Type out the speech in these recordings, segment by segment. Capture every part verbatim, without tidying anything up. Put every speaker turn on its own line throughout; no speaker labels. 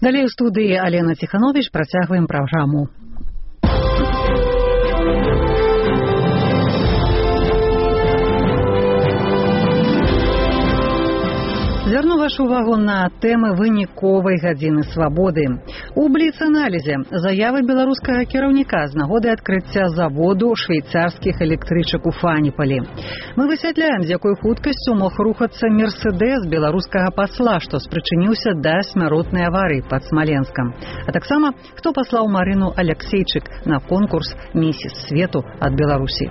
Далей у студыі Алена Ціхановіч працягваем праграму. Звярну вашу увагу на тэмы выніковай гадзіны свабоды. У бліц-аналізе заявы беларускага кіраўніка з нагоды адкрыцця заводу швейцарскіх электрычак у Фаніпалі. Мы высвятляем, з якой хуткасцю мог рухацца мерседес беларускага пасла, што спрычыніўся да смяротнай аварыі пад Смаленскам. А таксама, хто паслаў Марыну Аляксейчык на конкурс «Місіс свету» ад Беларусі.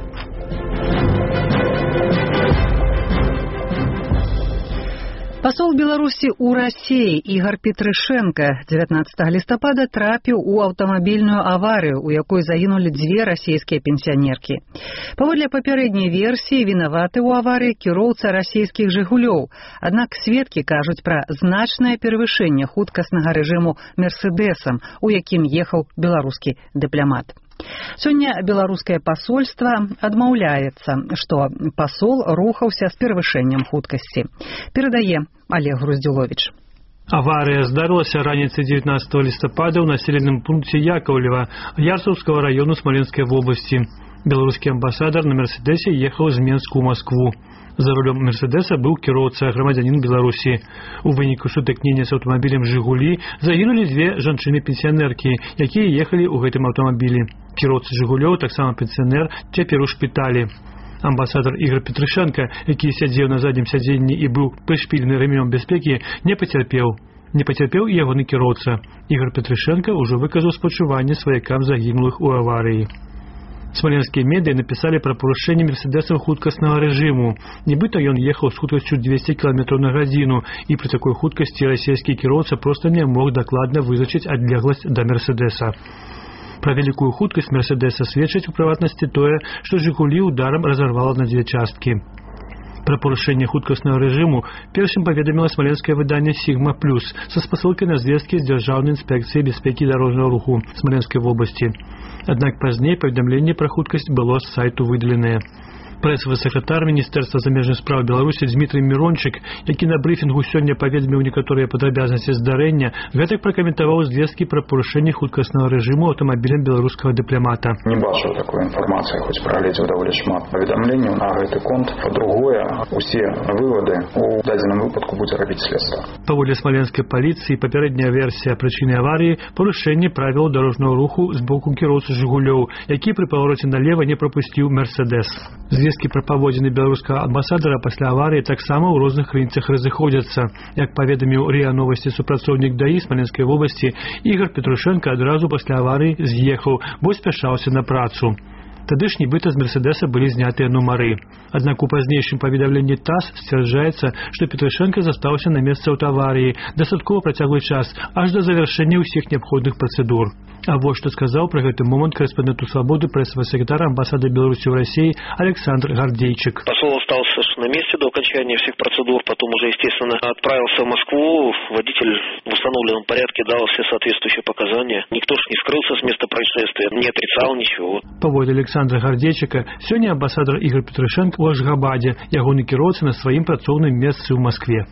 Пасол Беларусі ў Расіі Ігор Петрышенко дзевятнаццатага лістапада трапіў у аўтамабільную аварыю, у якой загінулі дзве расійскія пенсіянеркі. Паводле папярэдняй версіі, вінаваты ў аварыі кіроўца расійскіх «Жигулёў». Аднак сведкі кажуць пра значнае перавышэнне хуткаснага рэжыму мерседесам, у якім ехаў беларускі дыпламат. Сёння беларускае пасольства адмаўляецца, што пасол рухаўся з перавышэннем хуткасці. Перадае Олег Груздзюловіч.
Авария здарылася раніцай дзевятнаццатага лістапада ў населеным пункце Яковлева Ярцаўскага району Смоленской области. Беларускі амбасадар на мерседесе ехаў з Менску ў Москву. За рулем мерседеса быў кіроўца, грамадзянін Беларусі. У выніку сутыкнення з аўтамабілем «Жигулі» загінулі дзве жанчыны-пенсіянеркі, якія ехалі ў гэтым аўтамабілі. Кіроўца «Жигулёў», таксама пенсіянер, цяпер у шпіталі. Амбасадар Ігор Петрышенко, які сядзеў на заднім сядзенні і быў прышпілены рэмнём бяспекі, не пацярпеў. Не пацярпеў і ягоны кіроўца. Ігор Петрышенко ўжо выказаў спачуванне сваякам загінулых у аварыі. Смоленскія медыа напісалі пра парушэнне мерседесам хуткаснага рэжыму. Нібыта ён ехаў з хуткасцю двесце кіламетраў на гадзіну, і пры такой хуткасці расійскі кіроўца проста не мог дакладна вызначыць адлегласць да мерседеса. Пра вялікую хуткасць мерседеса сведчыць у прыватнасці тое, што «Жигулі» ударам разарвала на дзве часткі. Пра парушэнне хуткаснага рэжыму першым паведаміла смаленскае выданне «Сігма плюс» са спасылкай на звесткі з Дзяржаўнай інспекцыі бяспекі дарожнага руху Смаленскай вобласці. Аднак пазней паведамленне пра хуткасць было з сайту выдаленае. Прэсавы сакратар Міністэрства замежных спраў Беларусі Дмітрый Мірончык, які на брыфінгу сёння паведаміў некаторыя падрабязнасці здарэння, гэтак пракаментаваў звесткі пра парушэнне хуткаснага рэжыму аўтамабілем беларускага дыпламата.
Не бачу такой інфармацыі, хоць прагледзеў даволі шмат паведамленняў на гэты конт. Па-другое, усе вывады у дадзеным выпадку будзе рабіць следства.
Паводле смаленскай паліцыі, папярэдняя версія прычыны аварыі – парушэнне правіл дарожнага руху з боку кіроўцы «Жигулёў», які пры павароце налева не прапусціў мерседес. Звесткі пра паводзіны беларускага амбасадара пасля аварыі таксама ў розных крыніцах разыходзяцца. Як паведаміў РИА Новосці супрацоўнік ДАІ Смаленскай вобласці, Ігор Петрышенко адразу пасля аварыі з'ехаў, бо спяшаўся на працу. Тады ж нібыта з мерседеса былі знятыя нумары. Аднак у пазнейшым паведамленні ТАСС сцвярджаецца, што Петрышенко застаўся на месцы аўтаварыі дастаткова працяглы час, аж да завяршэння ўсіх неабходных працэдур. А вось што сказаў пра гэты момант корэспонденту «Свободы» прэсавы сакратар амбасады Беларусі в России Александр Гордейчик.
Посол остался на месте до окончания всех процедур, потом уже, естественно, отправился в Москву. Водитель в установленном порядке дал все соответствующие показания. Никто ж не скрылся с места происшествия, не отрицал ничего.
Паводле Александра Гордейчика, сёння амбасадар Ігор Петрышенко ў Ашгабаде, ягоны кіроўца на сваім працоўным месцы ў Москве.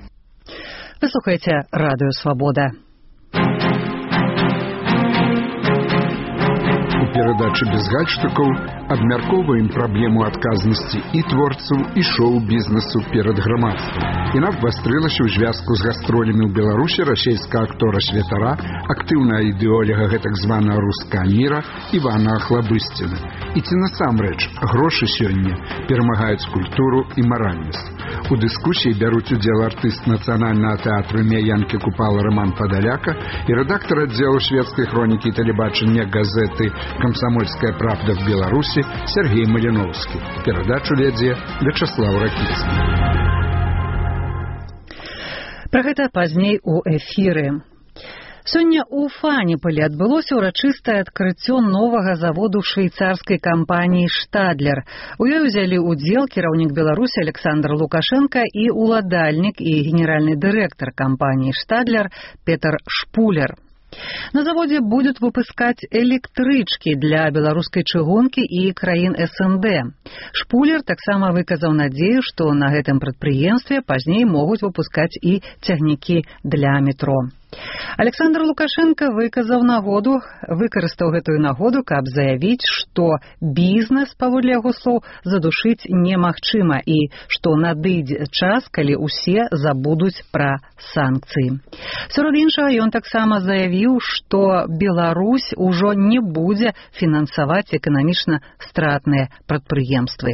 Вы слухаеце радыё «Свабода».
Перадачы без гальштукаў абмяркоўваем праблему адказнасці і творцаў, і шоу-бізнесу перад грамадствам. Яна абвастрылася ў звязку з гастролямі ў Беларусі расійскага актора-святара, актыўнага ідэоляга гэтак званага рускага міра Івана Ахлабысціна. І ці насамрэч грошы сёння перамагаюць культуру і маральнасць. У дыскусіі бяруць удзел артыст нацыянальнага тэатру імя Янкі Купала Роман Падаляка і рэдактар аддзелу шведскай хронікі і тэлебачання газеты «Комсомольская правда» в Беларуси Сергей Малиновский. Передачу вядзе Вячеслав Ракицкий.
Пра гэта пазней у эфіры. Сёння ў Фаніпалі адбылося ўрачыстае адкрыццё новага заводу швейцарскай кампаніі «Штадлер». У ёй узялі ўдзел кіраўнік Беларусі Александр Лукашенко і уладальнік і генеральны дырэктар кампаніі «Штадлер» Петр Шпулер. На заводе будут выпускать электрычки для беларускай чыгункі і краін СНД. Шпулер таксама выказаў надзею, што на гэтым прадпрыемстве пазней могуць выпускаць і цягнікі для метро. Александр Лукашенко выказаў нагоду, выкарыстаў гэтую нагоду, каб заявіць, што бізнес, паводле яго слоў, задушыць немагчыма і што надыдзе час, калі ўсе забудуць пра санкцыі. Сярод іншага, ён таксама заявіў, што Беларусь ужо не будзе фінансаваць эканамічна стратныя прадпрыемствы.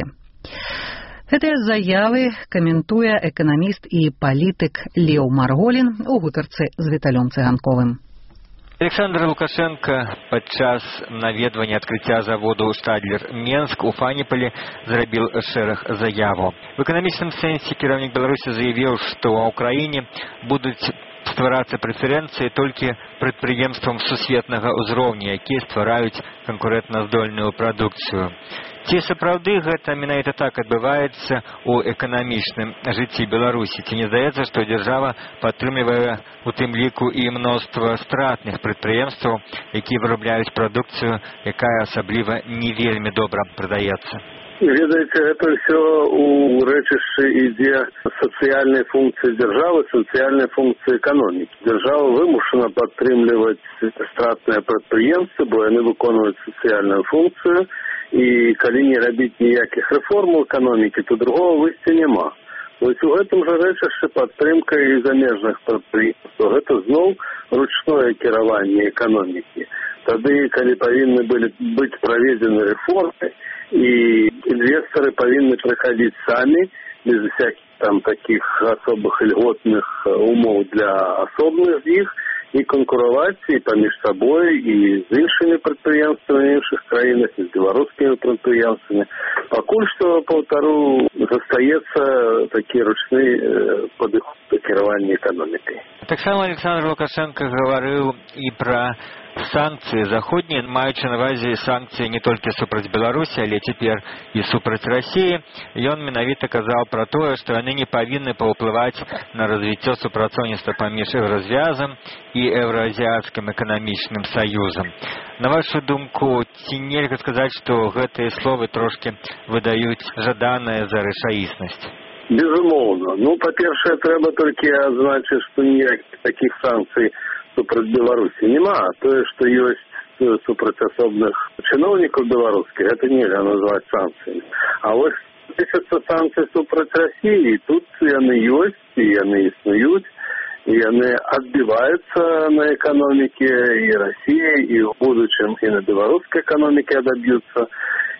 Гэтыя заявы каментуе эканаміст і палітык Леў Марголін у гутарцы з Віталём Цыганковым.
Александр Лукашенко падчас наведвання адкрыцця заводу «Штадлер» Менск у Фаніпалі зрабіў шэраг заяваў. В эканамічным сэнсе кіраўнік Беларусі заявіў, што ў Украіне будуць стварацца прэферэнцыі толькі прадпрыемствам сусветнага ўзроўня, якія ствараюць канкурэнтназдольную прадукцыю. Ці сапраўды гэта менавіта так адбываецца ў эканамічным жыцці Беларусі? Ці не здаецца, што дзяржава падтрымлівае у тым ліку і мноства стратных прадпрыемстваў, якія вырабляюць прадукцыю, якая асабліва не вельмі добра прадаецца?
Ведаеце, гэта ўсё у рэчышчы ідзе сацыяльнай функцыі дзяржавы, сацыяльнай функцыі эканомікі. Дзяржава вымушана падтрымліваць стратныя прадпрыемствы, бо яны выконваюць сацыяльную функцыю, і калі не рабіць ніякіх рэформаў эканомікі, то другого выйсця няма. Вось у гэтым жа рэчышчы падтрымка і замежных прадпрыемстваў. Гэта зноў ручное кіраванне эканомікі. Тады, калі павінны былі быць праведзены рэформы, і інвестары павінны прыходить самі, без всяких там таких особых льготных умов для особных з іх, і конкурувати і поміж собою, і з іншими підприємствами в інших країнах, і з білоруськими підприємствами. Покуль що, повторю, застається такий ручний підхід до керування економікою.
Так само Александр Лукашенко говорил и про санкции заходние, маючи на увазі санкции не только супраць Беларуси, але теперь и супраць России. И он менавіта казал про то, что они не повинны паўплываць на развитие супрацоўніцтва паміж Еўразвязам и Евроазиатским экономичным союзом. На вашу думку, ці нельга сказать, что гэтые словы трошки выдают жаданное за рэчаіснасць?
Безумоўно. Ну, по-першае, трэба толькі адзначыць, што ніякіх такіх санкцый супраць Беларусі няма. Тое, што ёсць супраць асобных чыноўнікаў беларускіх, гэта нельга назваць санкцыямі. А вось тысяча санкцый супраць Расіі, тут яны ёсць, і яны існуюць, і яны адбіваюцца на эканоміке і Расіі, і ў будучым і на беларускай эканоміке адаб'юцца.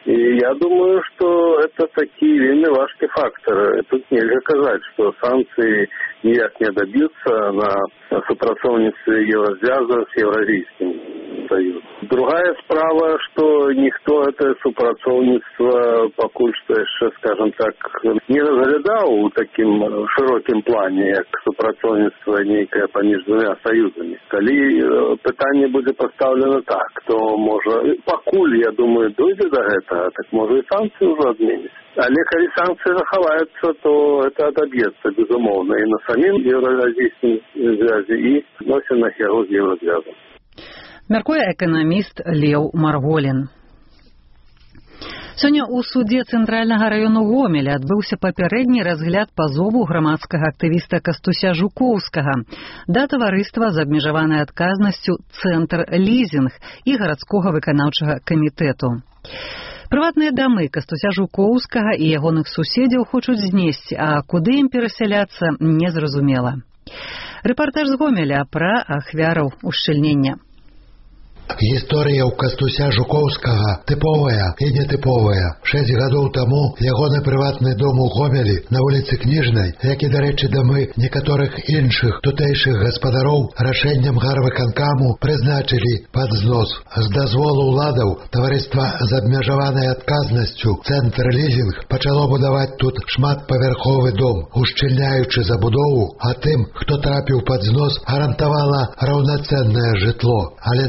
И я думаю, что это такие вельмі важкие факторы. Тут нельзя сказать, что санкции никак не добьются на супрацоўніцтве Еврозвяза с Евразийским союзом. Другая справа, что никто это супрацоўніцтва покуль что еще, скажем так, не разглядал в таким широким плане, как супрацоўніцтва некое поміж двумя союзами. Калі пытание будет поставлено так, то можно, покуль, я думаю, дойдет до этого, так может и санкции уже отменить. Але калі санкции захаваются, то это отобьется, безумовно, и на самим Евразийском связи, и носинах яго з Еврозвязом.
Мяркуе эканаміст Леў Марголін. Сёння ў судзе Цэнтральнага раёну Гомеля адбыўся папярэдні разгляд пазову грамадскага актывіста Кастуся Жукоўскага да таварыства з абмежаванай адказнасцю «Цэнтр лізінг» і гарадскога выканаўчага камітэту. Прыватныя дамы Кастуся Жукоўскага і ягоных суседзяў хочуць знесці, а куды ім перасяляцца, незразумела. Рэпартаж з Гомеля пра ахвяраў ушчыльнення.
Гісторыя ў Кастуся Жукоўскага тыповая і нетыповая. Шэсць гадоў таму ягоны прыватны дом у Гомелі на вуліцы Кніжнай, як і, дарэчы, дамы некаторых іншых тутэйшых гаспадароў, рашэннем гарвыканкаму прызначылі пад знос. З дазволу ўладаў таварыства з абмежаванай адказнасцю «Цэнтр лізінг» пачало будаваць тут шматпавярховы дом, ушчыльняючы забудову, а тым, хто трапіў пад знос, гарантавала раўнацэннае жытло. Але да справы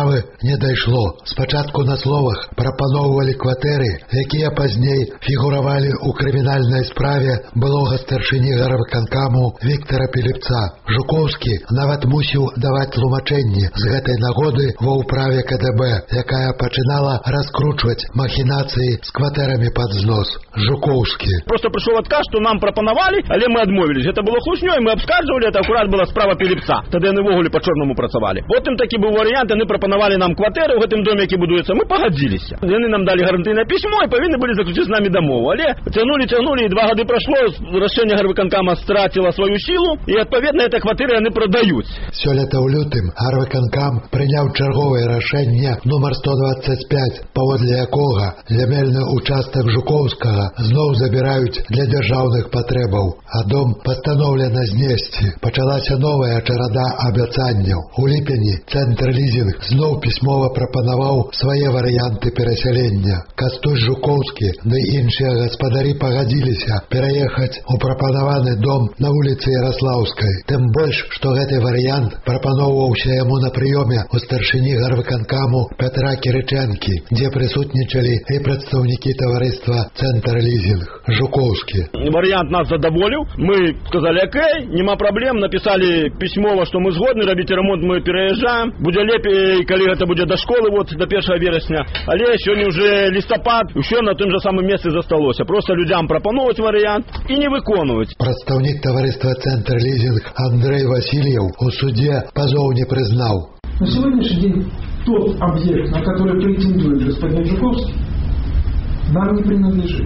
справы не дайшло. Спачатку на словах прапаноўвалі кватэры, якія пазней фігуравалі ў крымінальнай справе былога старшыні гарвыканкаму Віктара Піліпца. Жукоўскі нават мусіў даваць тлумачэнні з гэтай нагоды ва ўправе ка дэ бэ, якая пачынала раскручваць махінацыі з кватэрамі пад знос. Жукоўскі.
Просто пришел отказ, что нам пропонували, але мы отмовились. Это было хлуснёй, мы обскарживали, это аккурат была справа Піліпца. Тогда они в огуле по чорному працавали. Потом таки был вариант, они пропонували нам кватэры в этом доме, який будуется. Мы погодились. Они нам дали гарантийное письмо и повинны были заключить с нами домову. Але тянули, тянули, и два года прошло, решение гарвыканкама стратило свою силу, и отповедно это кватэры они продают.
Сёлета ў лютым гарвыканкам прыняў чарговае рашэнне нумар сто двадцать пять, паводле якога зямельны участак Жукоўскага зноў забіраюць для дзяржаўных патрэбаў, а дом пастаноўлена знесці. Пачалася новая чарада абяцанняў. У ліпені цэнтр лізінг зноў пісьмова прапанаваў свае варыянты перасялення. Кастусь Жукоўскі ды іншыя гаспадары пагадзіліся пераехаць у прапанаваны дом на вуліцы Яраслаўскай. Тым больш, што гэты варыянт прапаноўваўся яму на прыёме у старшыні гарвыканкаму Пятра Кірычэнкі, дзе прысутнічалі і прадстаўнікі таварыства «Цэнтр лізінг». Жукоўскі.
Вариант нас задоволил. Мы сказали, окей, нема проблем. Написали письмо, что мы згодны, робить ремонт, мы переезжаем. Будет лепей, коли это будет до школы, вот до первого вересня. Але сегодня уже листопад, еще на том же самом месте засталося. Просто людям пропонувати вариант и не виконувати.
Представник товариства «Центр лізінг» Андрей Васильев у суде позов не признал.
На сегодняшний день тот объект, на который претендует господин Жуковский, нам не принадлежит.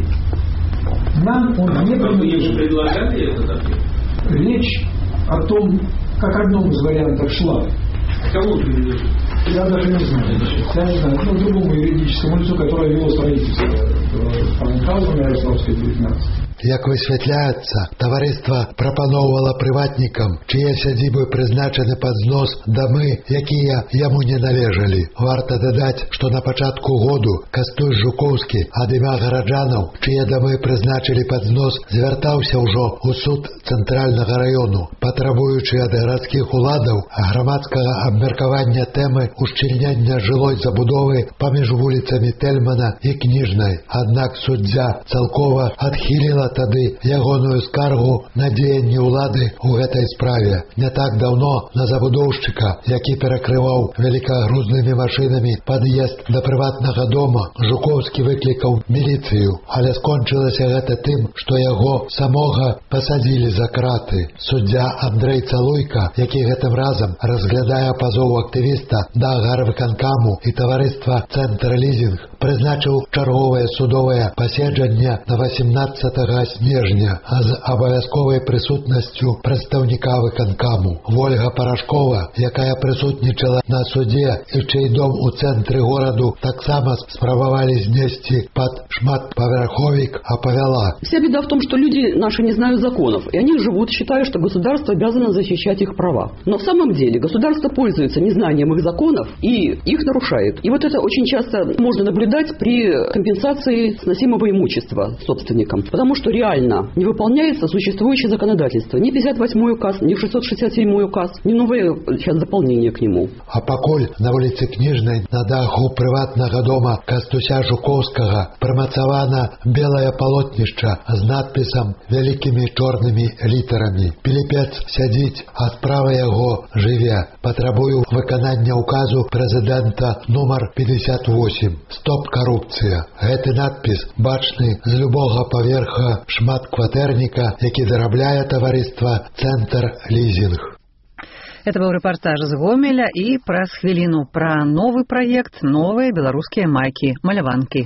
Нам он не принадлежит.
Предлагали этот объект?
Речь о том, как одном из вариантов шла.
Кому принадлежит?
Я даже не знаю. Я не знаю. Ну, другому юридическому лицу, которое вело строительство в Паненхаузене, Ярославской, девятнадцать.
Як высвятляецца, таварыства прапаноўвала прыватнікам, чые сядзібы прызначаны пад знос дамы, якія яму не належалі. Варта дадаць, што на пачатку году Кастусь Жукоўскі ад імя гараджанаў, чые дамы прызначылі пад знос, звяртаўся ўжо ў суд цэнтральнага раёну, патрабуючы ад гарадскіх уладаў грамадскага абмеркавання тэмы ушчыльнення жылой забудовы паміж вуліцамі Тельмана і Кніжнай. Аднак суддзя цалкова адхіліла тады ягоную скаргу на дзеянні ўлады ў гэтай справе. Не так даўно на забудоўшчыка, які перакрываў великагрузнымі машынамі пад'езд да прыватнага дома, Жукоўскі выклікаў міліцыю, але скончылася гэта тым, што яго самога пасадзілі за краты. Суддзя Андрей Цалуйка, які гэтым разам разглядае пазоў актывіста да гарвыканкаму і таварыства «Цэнтр лізінг», прызначыў чарговае судовае паседжанне на восемнадцатага снежня з абавязковай прысутнасцю прадстаўніка выканкаму. Вольга Парашкова, якая прысутнічала на судзе і чый дом у цэнтры гораду таксама спрабавалі знесці пад шматпавярховік, аповяла.
Вся беда в том, что люди наши не знают законов, и они живут, считая, что государство обязано защищать их права. Но в самом деле государство пользуется незнанием их законов и их нарушает. И вот это очень часто можно наблюдать при компенсации сносимого имущества собственникам. Потому что реально не выполняется существующее законодательство. Ни пятьдесят восьмой указ, ни шестьсот шестьдесят седьмой указ, ни новое сейчас дополнение к нему.
А пакуль на вуліцы Кніжнай на даху прыватнага дома Кастуся Жукоўскага прымацавана белае палотнішча з надпісам вялікімі чорнымі літарамі. Піліпец сядзіць, а справа яго жыве. Патрабую выканання указу прэзідэнта нумар пятьдесят восемь. Стоп карупцыя. Гэты надпіс бачны з любога паверха шматкватэрніка, які зарабляе таварыства «Цэнтр лізінг».
Это был репортаж из Гомеля и праз хвилину про новый проект «Новые белорусские майки-маляванки».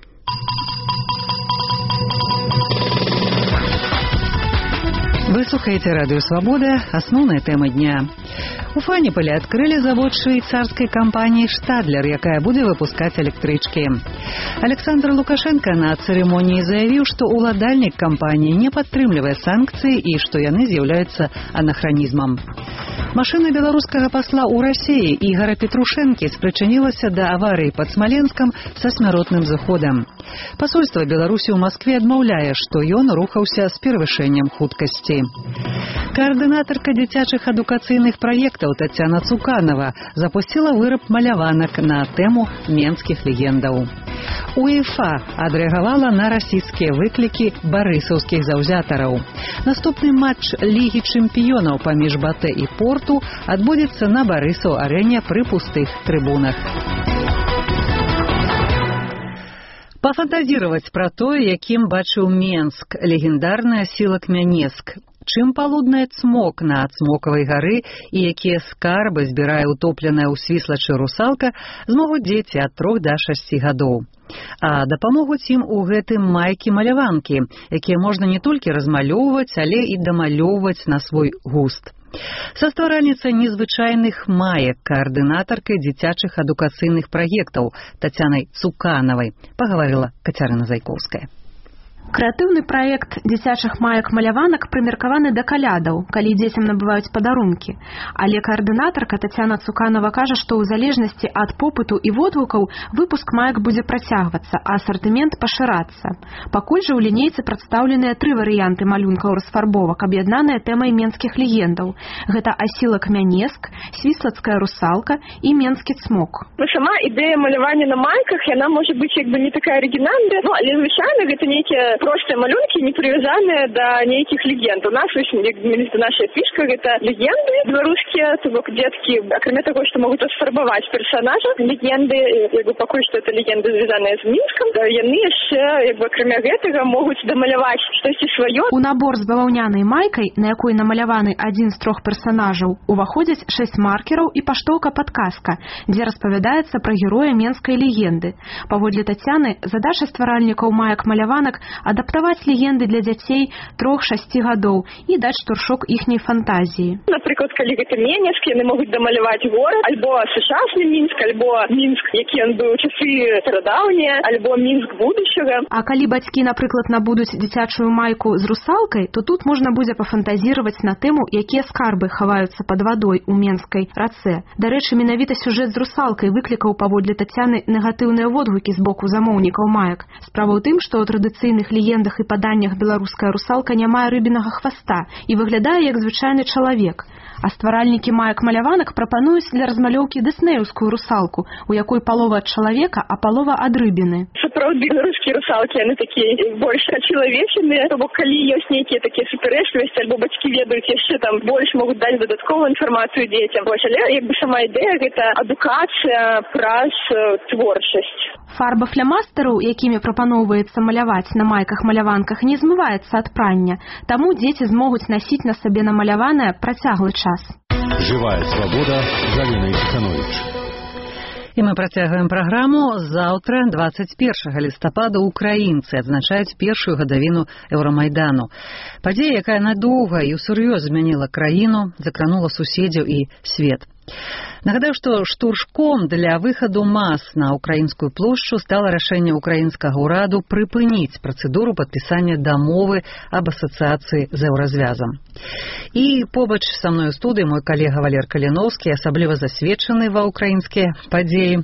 Вы слухаете радио «Свобода». Основная тема дня. У Фаніполі открыли завод швейцарской компании «Штадлер», якая будет выпускать электрички. Александр Лукашенко на церемонии заявил, что уладальник компании не подтрымлівае санкции и что яны з'яўляются анахронизмом. Машина беларускага пасла ў Расіі Ігара Петрушэнкі спрычынілася да аварыі пад Смаленскам са смяротным зыходам. Пасольства Беларусі ў Маскве адмаўляе, што ён рухаўся з перавышэннем хуткасці. Каардынатарка дзіцячых адукацыйных праектаў Тацяна Цуканова запусціла выраб маляванак на тэму менскіх легендаў. УЕФА адрэагавала на расійскія выклікі барысаўскіх заўзятараў. Наступны матч Лігі чэмпіёнаў паміж Батэ і Порту адбудзецца на Барысаў-арэне пры пустых трыбунах. Пафантазіраваць пра тое, якім бачыў Менск, легендарны асілак Мянеск. Чым палуднае цмок на Цмокавай гары і якія скарбы збірае утопленая ў свіслачы русалка, змогуць дзеці ад трох да шасці гадоў. А дапамогуць ім у гэтым майкі-маляванкі, якія можна не толькі размалёўваць, але і дамалёўваць на свой густ. Са стваральніцай незвычайных маек, каардынатаркай дзіцячых адукацыйных праектаў Тацянай Цуканавай пагаварыла Кацярына Зайкоўская.
Крэатыўны праект дзіцячых маек-маляванак прымеркаваны да калядаў, калі дзецям набываюць падарункі. Але каардынатарка Тацяна Цуканава кажа, што ў залежнасці ад попыту і водгукаў выпуск маек будзе працягвацца, а асартымент пашырацца. Пакуль жа ў лінейцы прадстаўленыя тры варыянты малюнкаў расфарбовак, аб'яднаныя тэмай менскіх легендаў. Гэта асілак Мянеск, свіслацкая русалка і менскі цмок.
Сама ідэя малявання на майках, яна можа быць як бы не такая арыгінальная, ну, але звычайна гэта нейкія простыя малюнкі, не прывязаныя да нейкіх легенд. У нас, як наша фішка, гэта легенды беларускія, то бок дзеткі, акрамя таго, што могуць расфарбаваць персанажа, легенды, як бы пакуль што это легенды звязаныя з Мінскам, яны яшчэ, як бы акрамя гэтага, могуць дамаляваць штосьці сваё.
У набор з баваўнянай майкай, на якой намаляваны адзін з трох персанажаў, уваходзяць шэсць маркераў і паштоўка-падказка, дзе распавядаецца пра героя менскай легенды. Паводле Тацяны, задача стваральнікаў маек-маляванак адаптаваць легенды для дзяцей трох-шасці гадоў і даць штуршок іхняй фантазіі.
Напрыклад, калі гэта Менск, яны могуць дамаляваць горад, альбо сучасны Мінск, альбо Мінск, які ён быў у часы старадаўнія, альбо Мінск будучага.
А калі бацькі, напрыклад, набудуць дзіцячую майку з русалкай, то тут можна будзе пафантазіраваць на тэму, якія скарбы хаваюцца пад вадой у Менскай рацэ. Дарэчы, менавіта сюжэт з русалкай выклікаў паводле Тацяны негатыўныя водгукі з боку замоўнікаў маек. Справа ў тым, што ў традыцыйных легендах і паданнях беларуская русалка не мае рыбінага хваста і выглядае як звычайны чалавек. А стваральнікі маек-маляванак прапануюць для размалёўкі дыснеўскую русалку, у якой палова ад чалавека, а палова ад рыбіны.
Сапраўды, беларускія русалкі, яны такія больш ачалавечаныя, то бок калі ёсць нейкія такія супярэчлівасці, альбо бацькі ведаюць яшчэ там больш могуць даць дадатковую інфармацыю дзецям. Вось, але як бы сама ідэя гэта адукацыя праз творчасць.
Фарба флямастэраў, якімі прапаноўваецца маляваць на майках-маляванках, не змываецца ад прання, таму дзеці змогуць насіць на сабе намаляванае працяглы час.
Живая свобода. Галина Исханович.
І мы працягваем праграму. Заўтра, дваццаць першага лістапада, украінцы адзначаюць першую гадавіну Еўрамайдану. Падзея, якая надоўга і ўсур'ёз змяніла краіну, закранула суседзяў і свет. Нагадаю, што штуршком для выхаду мас на украінскую плошчу стала рашэнне украінскага ўраду прыпыніць працэдуру падпісання дамовы аб асацыяцыі з еўразвязам. І побач са мной у студыі мой калега Валер Каліноўскі, асабліва засведчаны ва ўкраінскія падзеі.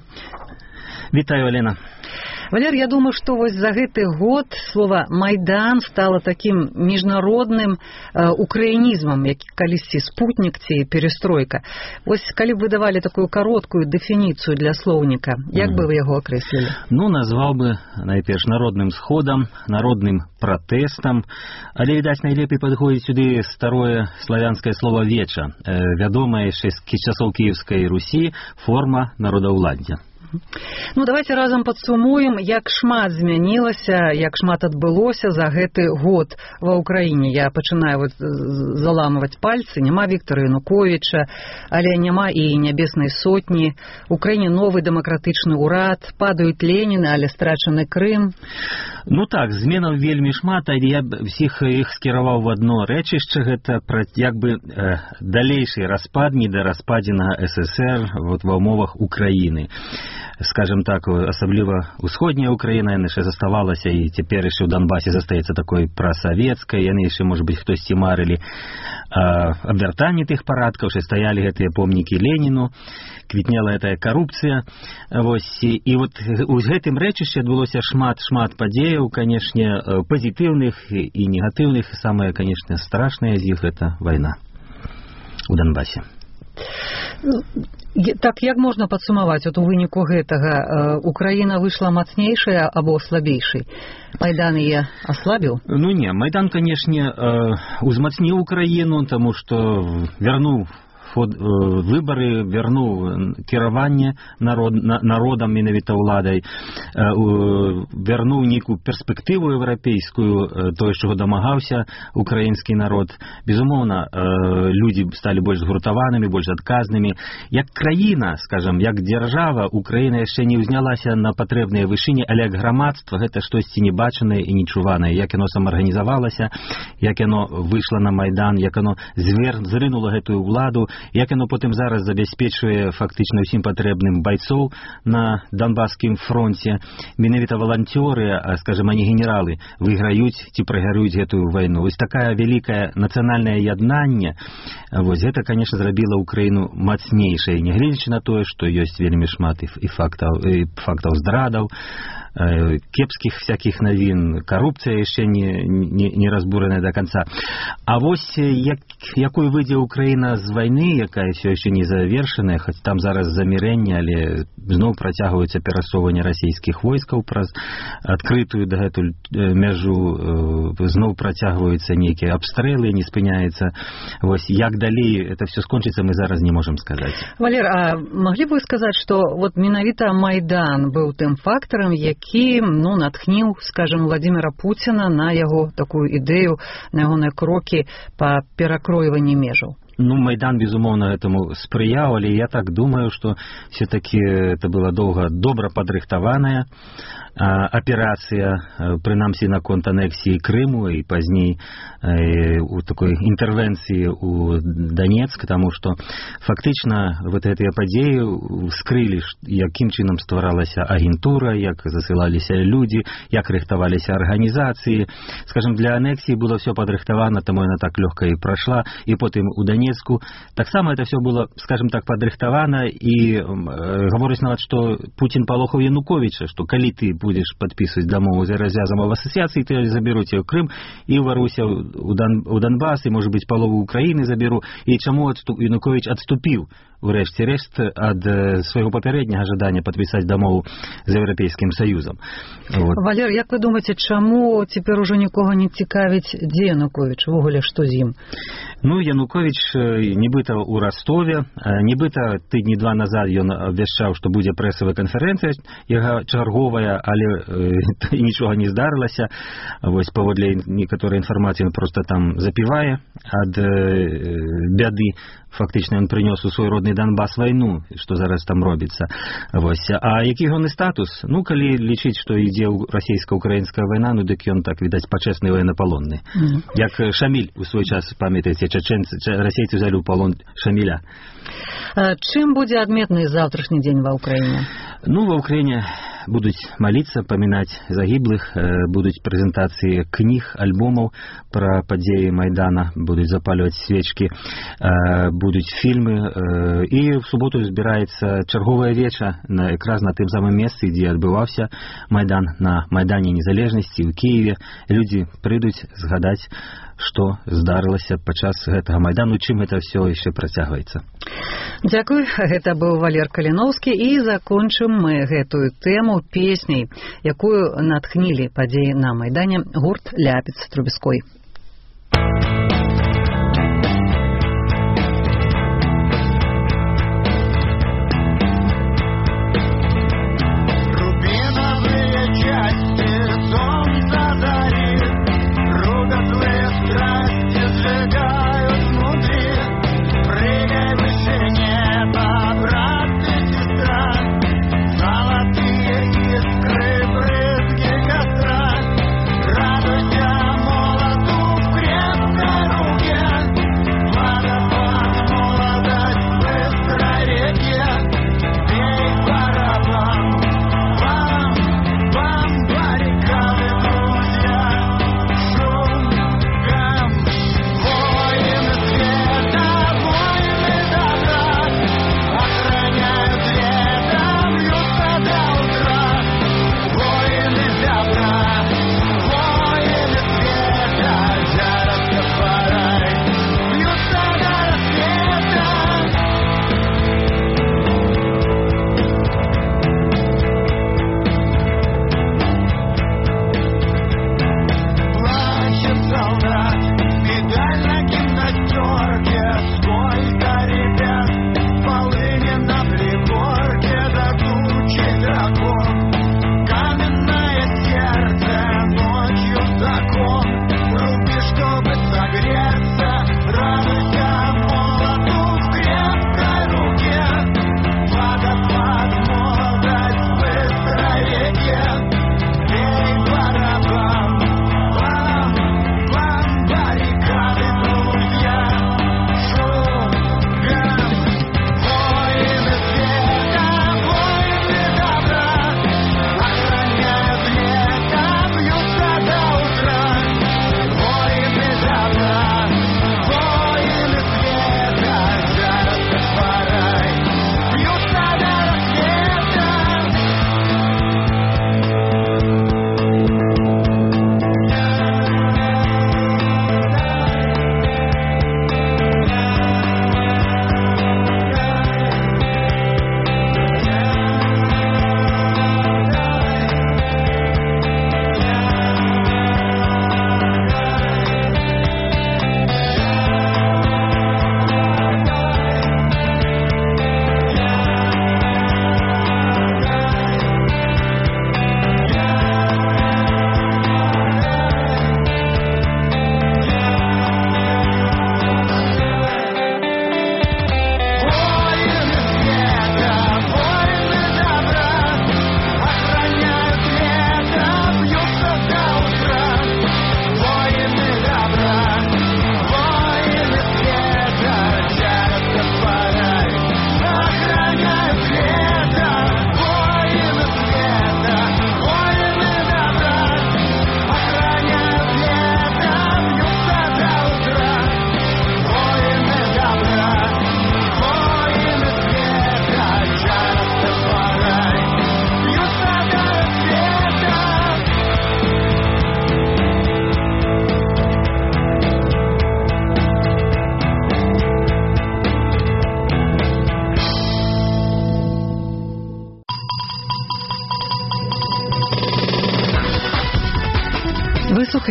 Вітаю, Алена.
Валер, я думаю, што вось за гэты год слова «Майдан» стала такім міжнародным э, украінізмам, як калісьці спутнік ці перестройка. Вось калі б вы давалі такую кароткую дэфініцыю для слоўніка, як mm. бы вы яго акрэслілі?
Ну, назваў бы найперш народным сходам, народным пратэстам, але, відаць, найлепей падходзіць сюды старое славянскае слова «веча», э, вядомая яшчэ з часоў Кіеўскай Русі форма народаўладдзя.
Ну, давайте разам падсумуем, як шмат змянілася, як шмат адбылося за гэты год ва ўкраіне. Я пачынаю вот заламываць пальцы. Няма Віктора Януковіча, але няма і нябеснай сотні. У краіне новы дэмакратычны ўрад, падаюць Леніны, але страчаны Крым.
Ну так, зменаў вельмі шмат, але я б всіх іх скіраваў в адно рэчышча. Гэта як бы э, далейшы распад, не да распадзенага СССР вот, ва ўмовах Украіны. скажем так, асабліва ўсходняя Украіна, яна яшчэ заставалася, і цяпер яшчэ ў Донбасе застаецца такой прасавецкай, яны яшчэ, можа быць, хтосьці марылі аб вяртанні тых парадкаў, што стаялі гэтыя помнікі Леніну, квітнела гэтая карупцыя. Вось, і, і вот у гэтым рэчышчы адбылося шмат-шмат падзеяў, канешне, пазітыўных і негатыўных. Самае, канешне, страшнае з іх — гэта вайна у Донбасе.
Так, як можна падсумаваць, от у выніку гэтага Украіна выйшла мацнейшая або слабейшай? Майдан яе аслабіў?
Ну не, Майдан, канешне, узмацніў Украіну, таму што вярнуў выбары, вярнуў кіраванне народ, народам, менавіта ўладай, вярнуў нейкую перспектыву еўрапейскую, тое, чаго дамагаўся украінскі народ. Безумоўна, людзі сталі больш згуртаванымі, больш адказнымі. Як краіна, скажам, як дзяржава, Украіна яшчэ не ўзнялася на патрэбныя вышыні, але як грамадства гэта штосьці небачанае і нечуванае. Як яно самаарганізавалася, як яно выйшла на Майдан, як яно зрынула гэтую ўладу, як яно потым зараз забяспечвае фактычна ўсім патрэбным байцоў на Донбасскім фронте. Менавіта валанцёры, скажем, а не генералы, выйграюць ці прайграюць гэтую вайну. Вось такая вялікая нацыянальнае яднанне, вось гэта, конечно, зрабіла Украіну мацнейшай, нягледзячы на тое, што ёсць вельмі шмат і фактаў, і фактаў здрадаў, кепскіх всякіх навін, карупцыя яшчэ не, не, не разбураная до конца. А вось як, якой выйдзе Украіна з вайны, якая все яшчэ не завершаная, хоць там зараз замірэнне, але зноў працягваюцца перасоўванне расійскіх войскаў праз адкрытую дагэтуль мяжу, зноў працягваюцца нейкія абстрэлы, не спыняецца. Вось як далей это все скончыцца, мы зараз не можам сказаць.
Валер, а маглі б вы сказаць, што вот менавіта Майдан быў тым фактарам, які які, ну, натхніў, скажем, Владимира Путина на яго такую ідэю, на ягоныя крокі па перакройванні межаў?
Ну, Майдан, безумоўна, этому спрыяў, але я так думаю, што все-таки это была доўга добра падрыхтаваная аперацыя, прынамсі наконт анексіі Крыму і пазней у такой інтэрвенцыі ў Донецк, таму што фактычна вот гэтыя падзеі скрылі, якім чынам стваралася агентура, як засылаліся людзі, як рыхтаваліся арганізацыі. Скажем, для анексіі было все падрыхтавана, таму яна так лёгка і прайшла, і потым у Донецку таксама это все было, скажем так, падрыхтавана, і гаворыць нават, што Путін палохаў Януковіча, што калі ты будешь подписывать домову за развязом об ассоциации, то я заберу тебе Крым и воруся у, Дон, у Донбасс, и, может быть, полову Украины заберу. И чему отступ, Янукович отступил врешті решт ад свайго папярэдняга жадання падпісаць дамову з Еўрапейскім Саюзам. Вот.
Валер, як вы думаеце, чаму цяпер ужо нікога не цікавіць, дзе Януковіч, увогуле, што з ім?
Ну, Януковіч нібыта ў Ростове, нібыта тыдні два назад ён абвяшчаў, што будзе прэсавая канферэнцыя, яга чарговая, але э, нічога не здарылася. Вось паводле некаторай інфармацыі ён проста там запівае ад э, бяды. Фактычна ён прынёс у свой родны Донбас вайну, што зараз там робіцца. Вось. А які ён і статус? Ну, калі лічыць, што ідзе расійска-украінская вайна, ну, дык ён, так, відаць, пачэсны ваеннапалонны. Mm-hmm. Як Шаміль у свой час, памятаеце, чачэнцы, расейцы взяли ў палон Шаміля.
А чым будзе адметны завтрашні дзень ва Ўкраіне?
Ну, ва Ўкраіне будуць маліцца, памінаць загіблых, будуць прэзентацыі кніг, альбомаў пра падзеі Майдана, будуць запальваць свечкі, будуць фільмы, і в суботу збіраецца чарговая веча на якраз на тым самым месцы, дзе адбываўся Майдан, на Майдане Незалежнасці ў Кіеве. Людзі прыйдуць згадаць, што здарылася падчас гэтага Майдану, чым гэта ўсё яшчэ працягваецца.
Дзякуй, гэта быў Валер Каліноўскі, і закончым мы гэтую тэму песняй, якую натхнілі падзеі на Майдане гурт Ляпіц-Трубецкой.
Радуйся, молоду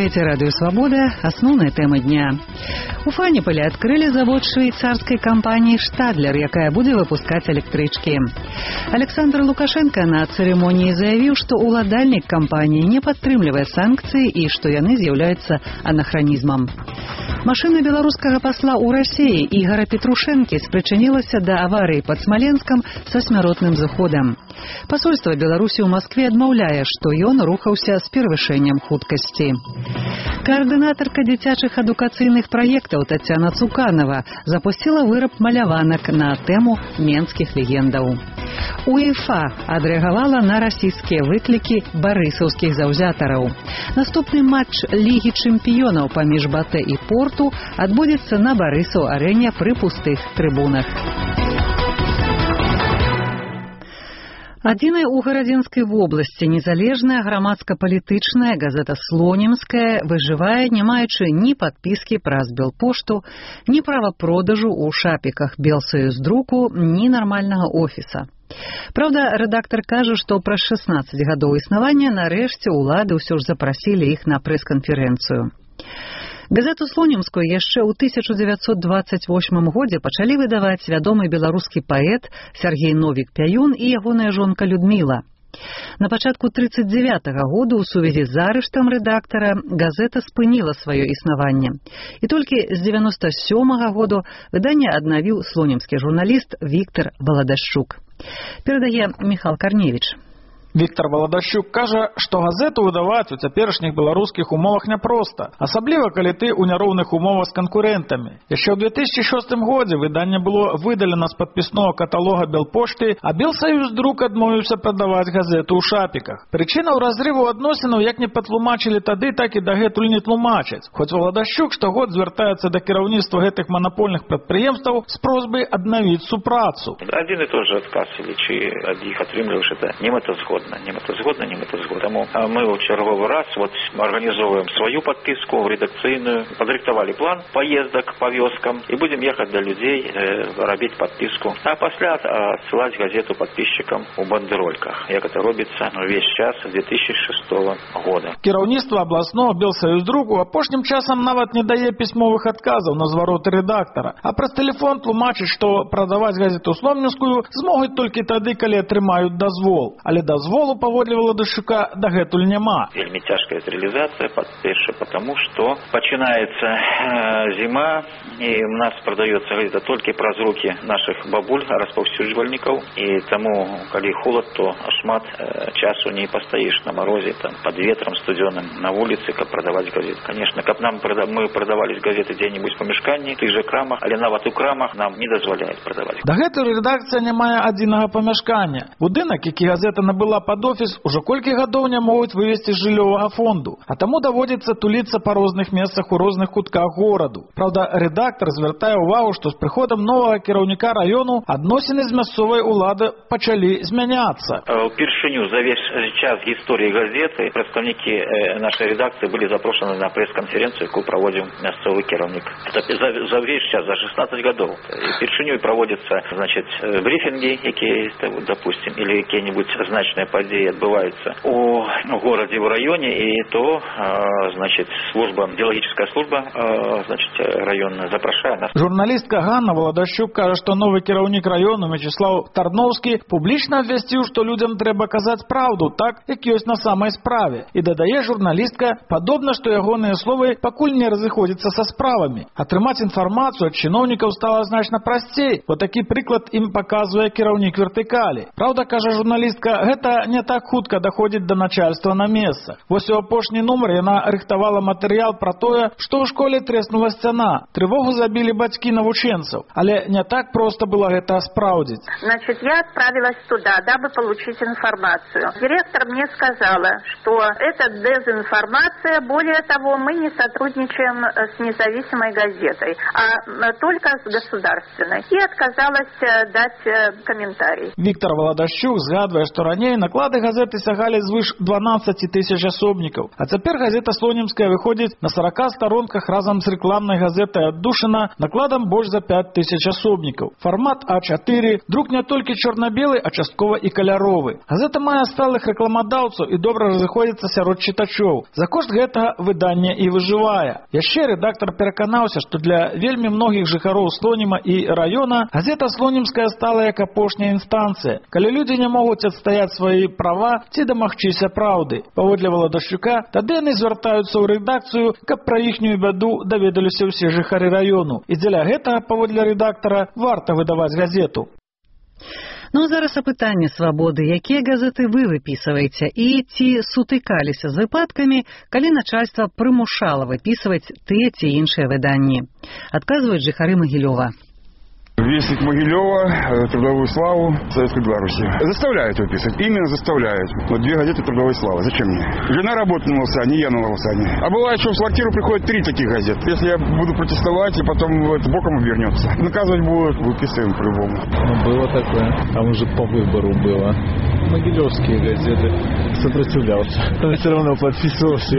слухаеце радыё «Свабода». Асноўныя тэмы дня. У Фаніпале адкрылі завод швейцарскай кампаніі «Штадлер», якая будзе выпускаць электрычкі. Александр Лукашенко на цырымоніі заявіў, што уладальнік кампаніі не падтрымлівае санкцыі і што яны з'яўляюцца анахранізмам. Машына беларускага пасла ў Расіі Ігара Петрушэнкі спрычынілася да аварыі пад Смаленскам са смяротным зыходам. Пасольства Беларусі ў Маскве адмаўляе, што ён рухаўся з перавышэннем хуткасці. Каардынатарка дзіцячых адукацыйных праектаў Тацяна Цуканова запусціла выраб маляванак на тэму менскіх легендаў. УЕФА адрэагавала на расійскія выклікі барысаўскіх заўзятараў. Наступны матч Лігі чэмпіёнаў паміж Батэ і Порту адбудзецца на Барысаў-арэне пры пустых трыбунах. Адзіная ў Гарадзінскай вобласці незалежная грамадска-палітычная газета «Слонімская» выжывае, не маючы ні падпіскі праз Белпошту, ні права продажу ў шапіках Белсаюздруку, ні нармальнага офіса. Праўда, рэдактар кажа, што праз шаснаццаць гадоў існавання нарэшце ўлады ўсё ж запрасілі іх на прэс-канферэнцыю. Газету «Слонімскую» яшчэ ў тысяча дзевяцьсот дваццаць восьмым годзе пачалі выдаваць вядомы беларускі паэт Сяргей Новік-Пяюн і ягоная жонка Людміла. На пачатку трыццаць дзевятага года ў сувязі з арыштам рэдактара газета спыніла сваё існаванне. І толькі з дзевяноста сёмага году выданне аднавіў слонімскі журналіст Віктар Валадашчук. Перадае Міхал Карневіч.
Віктор Валадашчук кажа, што газету выдаваць у цяперашніх беларускіх умовах няпроста, асабліва калі ты ў няроўных умовах з канкурэнтамі. Яшчэ ў две тысячы шостым годзе выданне было выдалена з падпіснога каталога Белпошты, а Белсаюздрук адмовіўся прадаваць газету ў шапіках. Прычына ў разрыву адносінаў як не патлумачылі тады, так і дагэтуль не тлумачаць. Хоць Валадашчук штогод звяртаецца да кіраўніцтва гэтых манапольных прадпрыемстваў з просьбай аднавіць супрацу.
Адзін і той жа адказ, или чи ад іх атрымліваеш, это не мэтазгодна. Не мэтазгодна, не мэтазгодна. Таму мы ў чарговы раз вот арганізоўваем сваю падпіску рэдакцыйную, падрыхтавалі план паездак па вёскам і будзем ехаць да людзей, э, рабіць падпіску. А пасля адсылаць газету падпісчыкам у бандэрольках, як это робіцца ўвесь час две тысячи шестого года.
Кіраўніцтва абласнога Белсаюздруку апошнім часам нават не дае пісьмовых адказаў на звароты рэдактара, а праз тэлефон тлумачыць, што прадаваць газету «Слонімскую» змогуць толькі тады, калі атрымаюць дазвол. Але дазвол Волу паводле Валадашчука дагэтуль няма.
Вельмі цяжкая рэалізацыя, па-першае, потому што пачынаецца э, зіма, і у нас прадаецца газета толькі праз рукі нашых бабуль, распаўсюджвальнікаў, і таму, калі холад, то шмат э, часу не пастаіш на марозе, там, пад ветрам студзёным на вуліцы, каб прадаваць газеты. Конечно, каб нам прада... мы прадавалі газеты дзе-небудзь па памяшканні, тых жа крамах, але нават у крамах нам не дазваляюць прадаваць.
Дагэтуль рэдакцыя не мае адзінага памяшкання. Будынак, які газета набыла пад офіс, ужо колькі гадоў не могуць вывесці з жыллёвага фонду, а таму даводзіцца туліцца па розных месцах у розных кутках гораду. Праўда, рэдактар звяртае ўвагу, што з прыходам новага кіраўніка раёну адносіны з мясцовай улады пачалі змяняцца.
Упершыню за весь час гісторыі газеты прадстаўнікі нашай рэдакцыі былі запрошаны на прэс-канферэнцыю, якую праводзіў мясцовы кіраўнік. Это за, за весь час, за шестнадцать гадоў. Упершыню праводзяцца, значит, брифінгі, якія, допустим, или якія-нибудь значныя падзеі адбываюцца у горадзе, в раёне, і то, значит, служба, геалагічная служба, значит, раённая запрашае нас.
Журналістка Ганна Валадашчук кажа, што новы кіраўнік раёну Мячеслав Тарноўскі публічна абвясціў, што людзям трэба казаць праўду, так, як ёсць на самай справе. І дадае журналістка, падобна, што ягоныя словы пакуль не разыходзяцца са справамі. Атрымаць інфармацыю ад чыноўнікаў стала значна прасцей. Вот такі прыклад ім паказвае кіраўнік вертыкалі. Праўда, кажа журналістка, гэта не так хутка даходзіць да начальства на месцах. Вось у апошні нумар яна рыхтавала матэрыял пра тое, што ў школе трэснула сцяна. Трывогу забілі бацькі навучэнцаў. Але не так проста было гэта спраўдзіць.
Значит, я отправилась туда, дабы получить информацию. Директор мне сказала, что это дезинформация. Более того, мы не сотрудничаем с независимой газетой, а только с государственной. И отказалась дать комментарий.
Віктор Валадашчук згадвае, што раней наклады газеты сягалі звыш дванаццаць тысяч асобнікаў. А цяпер газета Слонімская выходзіць на сорока старонках разам з рэкламнай газетай «Аддушына» накладам больш за пяць тысяч асобнікаў. Фармат а чатыры, друк не толькі чорна-белы, а часткова і каляровы. Газета мае сталых рэкламадаўцаў і добра разыходзіцца сярод чытачоў. За кошт гэтага выдання і выжывае. Яшчэ рэдактар пераканаўся, што для вельмі многіх жыхароў Слоніма і раёна газета Слонімская стала як апошняя інстанцыя, калі людзі не могуць адстаяць свае права ці дамагчыся праўды. Паводле Валадашчука, тады яны звяртаюцца ў рэдакцыю, каб пра іхнюю бяду даведаліся ўсе жыхары раёну. І дзеля гэтага, паводле рэдактара, варта выдаваць газету.
Ну а зараз апытанне свабоды. Якія газеты вы выпісваеце і ці сутыкаліся з выпадкамі, калі начальства прымушала выпісваць тыя ці іншыя выданні? Адказваюць жыхары Магілёва.
Вестник Могилева, Трудовую славу Советской Беларуси. Заставляют выписывать. Именно заставляют. Вот две газеты Трудовой славы. Зачем мне? Жена работает на Лосане, я на Лосане. А бывает, что в квартиру приходят три таких газет. Если я буду протестовать, и потом это боком вернется. Наказывать будут, выписываем по-любому.
Ну, было такое. Там уже по выбору было. Могилевские газеты. Сопротивлялся. Но все равно подписывался.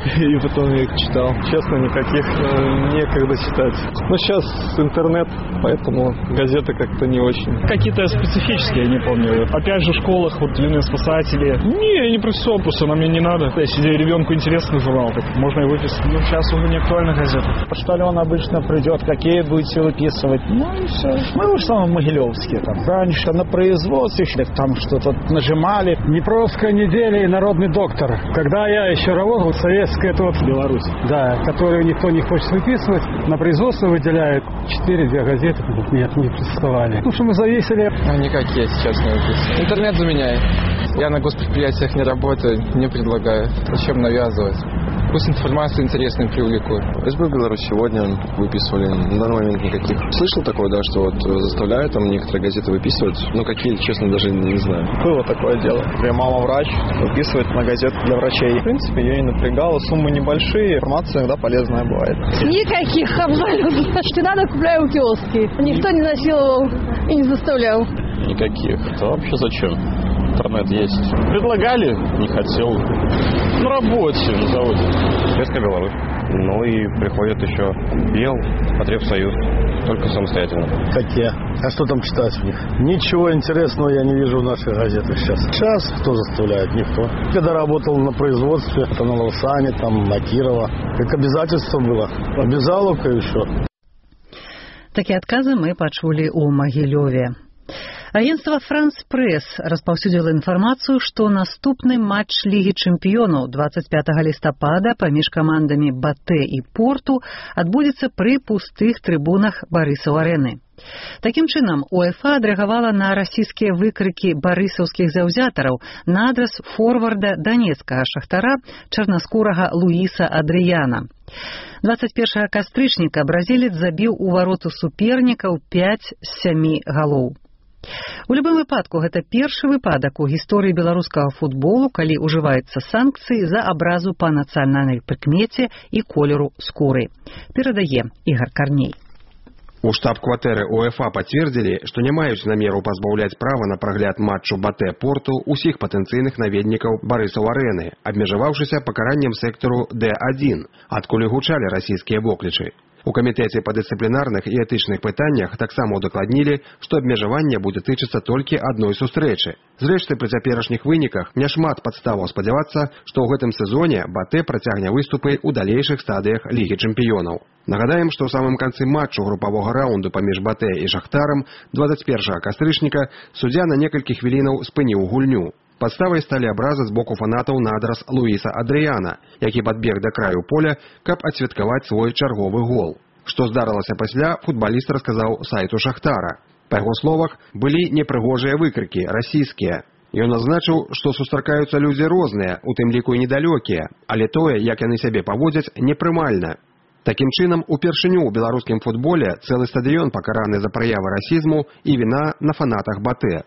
И потом я их читал. Честно, никаких некогда читать. Но сейчас интернет, поэтому газеты как-то не очень.
Какие-то специфические, я не помню. Опять же, в школах, вот «Юные спасатели». Не, не профессор, просто нам не надо. Если ребенку интересный журнал, так можно и выписать. Ну, сейчас уже не актуальна газета.
Почтальон обычно придет, какие будете выписывать. Ну и все. Мы в основном могилевские. Там. Раньше на производстве там что-то нажимали.
Днепровская неделя и Народный доктор. Когда я еще работал, советская тут Беларусь, да, которую никто не хочет выписывать, на производство выделяют четыре-две газеты. Нет, не представляли. Ну, что мы зависели.
А никакие сейчас не выписываю. Интернет заменяет. Я на госпредприятиях не работаю, не предлагаю. Зачем навязывать? Пусть информацию интересную привлекут.
СБ Беларусь сегодня выписывали, на данный момент никаких. Слышал такое, да, что вот заставляют там некоторые газеты выписывать, но какие, честно, даже не знаю.
Было такое дело. Прям мама врач, выписывает на газеты для врачей. В принципе, ее и напрягало, суммы небольшие, информация иногда полезная бывает.
Никаких абсолютно. Что надо, купляю в киоске. Никто не насиловал и не заставлял.
Никаких. Да вообще зачем? Интернет есть. Предлагали, не хотел. На работе на заводе.
Советская Беларусь. Ну и приходит еще Бел, Потребсоюз. Только самостоятельно.
Какие? А что там читать в них? Ничего интересного я не вижу в наших газетах сейчас. Сейчас кто заставляет? Никто. Когда работал на производстве, это на Лосане, там на Кирова, как обязательство было. Обязаловка еще.
Такие отказы мы пачулі ў Магілёве. Агентство «Франс Пресс» распаўсюдзіла інфармацыю, што наступны матч Лігі чэмпіёнаў двадцать пятого лістапада паміж камандамі «Батэ» і «Порту» адбудзецца пры пустых трыбунах Барысаў-арэны. Такім чынам, УЕФА адрэагавала на расійскія выкрыкі барысаўскіх заўзятараў на адрас форварда данецкага «Шахтара» чарнаскурага Луіса Адрыяна. двадцать першага кастрычніка бразілец забіў у вароты супернікаў пяць з сямі галоў. У любым выпадку, гэта першы выпадак у гісторыі беларускага футболу, калі ўжываюцца санкцыі за абразу па нацыянальнай прыкмеце і колеру скуры. Перадае Ігор Карней.
У штаб-кватэры УЕФА пацвердзілі, што не маюць намеру пазбаўляць права на прагляд матчу Батэ-Порту ўсіх патэнцыйных наведнікаў Барысаў-арэны, абмежаваўшыся пакараннем сектару Д адзін, адкуль гучалі расійскія воклічы. У камітэце па дысцыплінарных і этычных пытаннях таксама удакладнілі, што абмежаванне будзе тычыцца толькі адной сустрэчы. Зрэшты, пры цяперашніх выніках няшмат падставаў спадзявацца, што ў гэтым сезоне Батэ працягне выступы ў далейшых стадыях Лігі чэмпіёнаў. Нагадаем, што ў самым канцы матчу групавога раунду паміж Батэ і Шахтарам двадцать першага кастрычніка суддзя на некалькі хвілінаў спыніў гульню. Падставай сталі абразы з боку фанатаў на адрас Луіса Адрыяна, які падбег да краю поля, каб адсвяткаваць свой чарговы гол. Што здарылася пасля, футбаліст расказаў сайту Шахтара. Па яго словах, былі непрыгожыя выкрыкі, расійскія. Ён азначыў, што сустракаюцца людзі розныя, у тым ліку і недалёкія, але тое, як яны сябе паводзяць, непрымальна. Такім чынам, упершыню ў беларускім футболе цэлы стадыён пакараны за праявы расізму і віна на фанатах Батэ.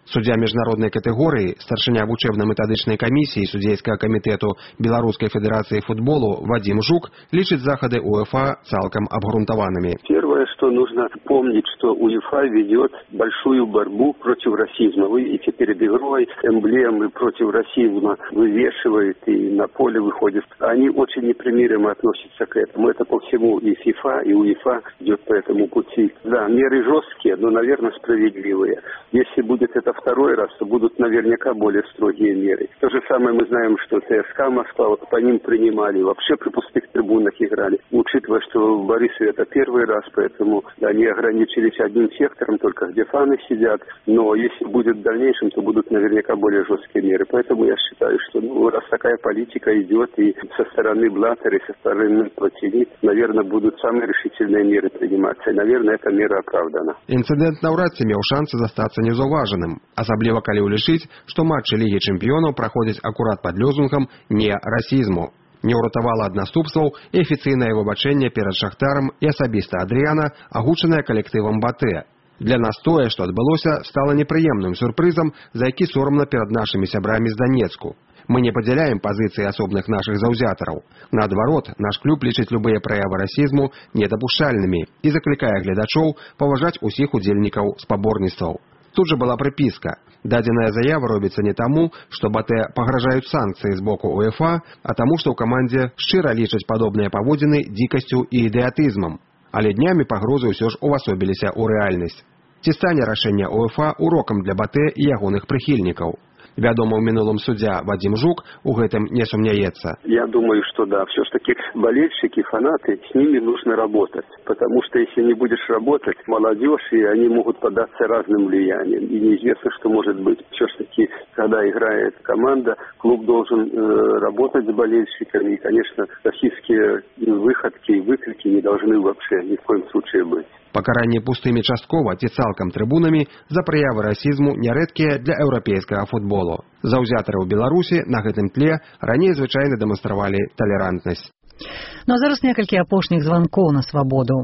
Суддзя міжнароднай катэгорыі, старшыня вучэбна-метадычнай камісіі судзейскага камітэту Беларускай федэрацыі футболу Вадим Жук лічыць захады УЕФА цалкам обґрунтаванымі.
Первое, что нужно помнить, что УЕФА ведет большую борьбу против расизма. Вы видите, перед игрой эмблемы против расизма вывешивают и на поле выходят. Они очень непримиримо относятся к этому. Это по всему и ФИФА, и УЕФА идет по этому пути. Да, меры жесткие, но, наверное, справедливые. Если будет это второй раз, то будут наверняка более строгие меры. То же самое мы знаем, что ЦСКА Москва, вот по ним принимали, вообще при пустых трибунах играли. Учитывая, что в Борисове это первый раз, поэтому они ограничились одним сектором, только где фаны сидят. Но если будет в дальнейшем, то будут наверняка более жесткие меры. Поэтому я считаю, что ну, раз такая политика идет и со стороны Блаттера, и со стороны Платини, наверное, будут самые решительные меры приниматься. И, наверное, эта мера оправдана.
Інцыдэнт наўрад ці меў шансы застацца неўзаўважаным. Асабліва калі ўлічыць, што матчы Лігі чэмпіёнаў праходзяць акурат пад лозунгам «Не расізму». Не ўратавала ад наступстваў і афіцыйнае выбачэнне перад Шахтарам і асабіста Адрыяна, агучанае калектывам Батэ. Для нас тое, што адбылося, стала непрыемным сюрпрызам, за які сорамна перад нашымі сябрамі з Данецку. Мы не падзяляем пазіцыі асобных нашых заўзятараў. Наадварот, наш клуб лічыць любыя праявы расізму недапушчальнымі і заклікае гледачоў паважаць усіх удзельнікаў спаборніцтваў. Тут же была приписка. Дадзеная заява робіцца не таму, што Батэ пагражаюць санкцыі з боку УЕФА, а таму, што ў камандзе шчыра лічаць падобныя паводзіны дзікасцю і ідыятызмам. Але днямі пагрозы ўсё ж увасобіліся ў рэальнасць. Ці стане рашэнне УЕФА урокам для Батэ і ягоных прыхільнікаў? Вядомы ў мінулым суддзя Вадим Жук у гэтым не сумняецца.
Я думаю, что да, все-таки болельщики, фанаты, с ними нужно работать. Потому что если не будешь работать, молодежь, и они могут поддаться разным влияниям. И неизвестно, что может быть. Все-таки, когда играет команда, клуб должен э, работать с болельщиками. И, конечно, расистские выходки и выкрики не должны вообще ни в коем случае быть.
Пакаранне пустымі часткова ці цалкам трыбунамі за праявы расізму нярэдкія для еўрапейскага футболу. Заўзятары ў Беларусі на гэтым тле раней звычайна дэманстравалі талерантнасць.
Ну а зараз некалькі апошніх званкоў на свабоду.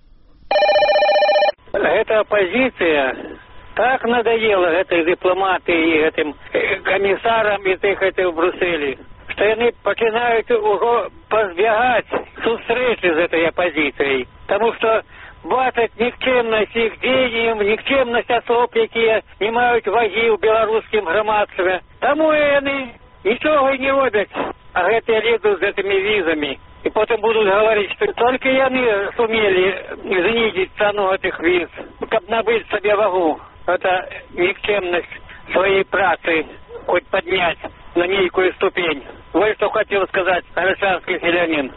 Гэта апозіцыя так надоела гэтай дыпламатыі і гэтым камісарам і тых гэтых в Брюсселі, што яны пачынаюць ужо пазбягаць сустрэчы з гэтай апозіцыяй, таму што бачаць никчемность их дзеянняў, никчемность особ, якія не маюць вагі ў беларускім грамадстве. Таму яны нічога і не робяць, а гэтыя лезуць з гэтымі візамі. І потым будуць гаварыць, што толькі яны сумелі знізіць цану гэтых віз, каб набыць сабе вагу. Это никчемность сваёй працы хоть падняць на нейкую ступень. Вот што хацеў сказаць грачанскі селянін.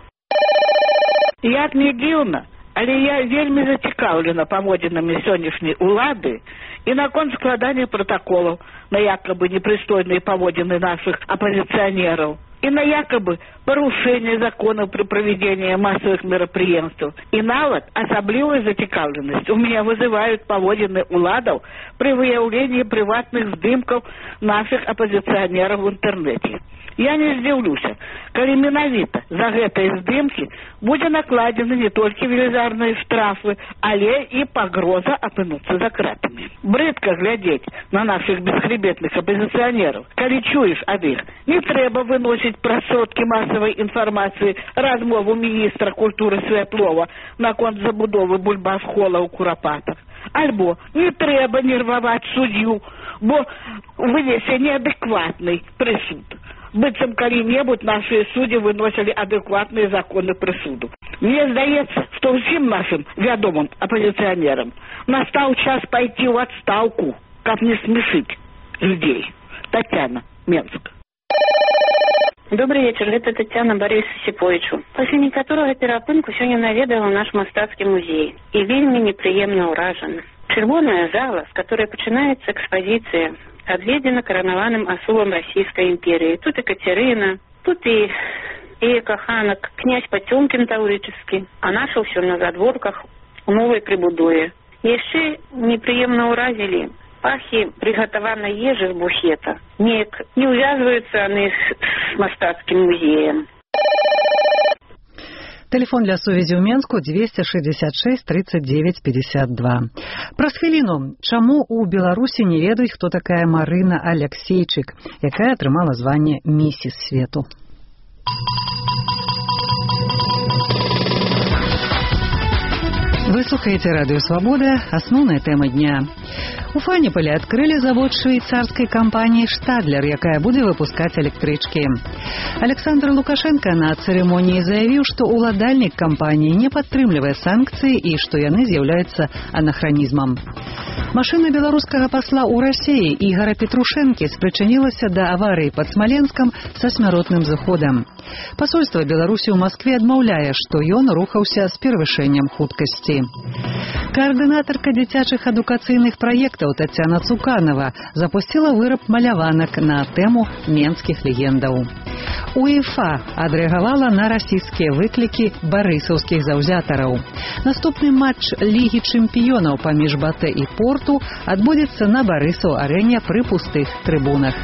Як не дзіўна, але я вельмі зацікаўлена паводзінамі сённяшняй улады і наконт складання пратаколаў на якобы непрыстойныя паводзіны нашых апозіцыянераў і на якобы парушэнне законаў пры правядзенні масавых мерапрыемстваў. І нават асаблівую зацікаўленасць у мяне вызываюць паводзіны уладаў пры выяўленні прыватных здымкаў нашых апозіцыянераў в інтэрнэце. Я не здзіўлюся, калі менавіта за гэтыя здымкі будзе накладзены не толькі велізарныя штрафы, але і пагроза апынуцца за кратамі. Брыдка глядзець на нашых бесхребетных апозіцыянераў. Калі чуеш ад іх, не трэба выносіць праз сродкі масавай інфармацыі размову міністра культуры Святлова наконт забудовы бульбасхола ў Курапатах. Альбо не трэба нерваваць суддзю, бо вынесе неадэкватны прысуд. Быццам калі-небудзь нашыя суддзі выносілі адэкватныя законы прысуду. Мне здаецца, што ўсім нашым вядомым апозіцыянерам настаў час пайти ў адстаўку, каб не смешыць людзей. Татьяна, Менск.
Добрый вечер, это Татьяна Борису Сіповічу. Пасля некаторага перапынку сёння наведала наш мастацкі музей і вельмі непрыемна ўражана. Чырвоная зала, з которой пачынаецца экспазіцыя, адведзена каранаваным асобам Расійскай імперіі. Тут і Кацярына, тут і і каханак, князь Пацёмкін Таўрычаскі, а наша ўсё на задворках у новай прыбудове. Яшчэ непрыемна ўразілі пахі прыгатаванай ежы з буфета. Неяк не ўвязваюцца яны з мастацкім музеем.
Телефон для сувязі ў Менску двести шестьдесят шесть тридцать девять пятьдесят два. Праз хвіліну, чаму ў Беларусі не ведаюць, хто такая Марына Алексейчык, якая атрымала званне місіс свету. Вы слухаете Радио Свобода. Основная тема дня. У Фаніполі адкрылі завод швейцарскай кампаніі «Штадлер», якая будзе выпускаць электрычкі. Александр Лукашенко на цырымоніі заявіў, што уладальнік кампаніі не падтрымлівае санкцыі і што яны з'яўляюцца анахранізмам. Машына беларускага пасла ў Расіі Ігора Петрушэнкі спрычынілася да аварыі пад Смаленскам са смяротным зыходам. Пасольства Беларусі ў Маскве адмаўляе, што ён рухаўся з перавышэннем хуткасці. Координаторка дзіцячых адукацыйных праектаў Татьяна Цуканова запустила выраб маляванак на тэму менскіх легендаў. УЕФА адрэагавала на расійскія выклікі барысаўскіх заўзятараў. Наступны матч Лігі чэмпіёнаў паміж Батэ і Порту адбудзецца на Барысаў-арэне пры пустых трыбунах.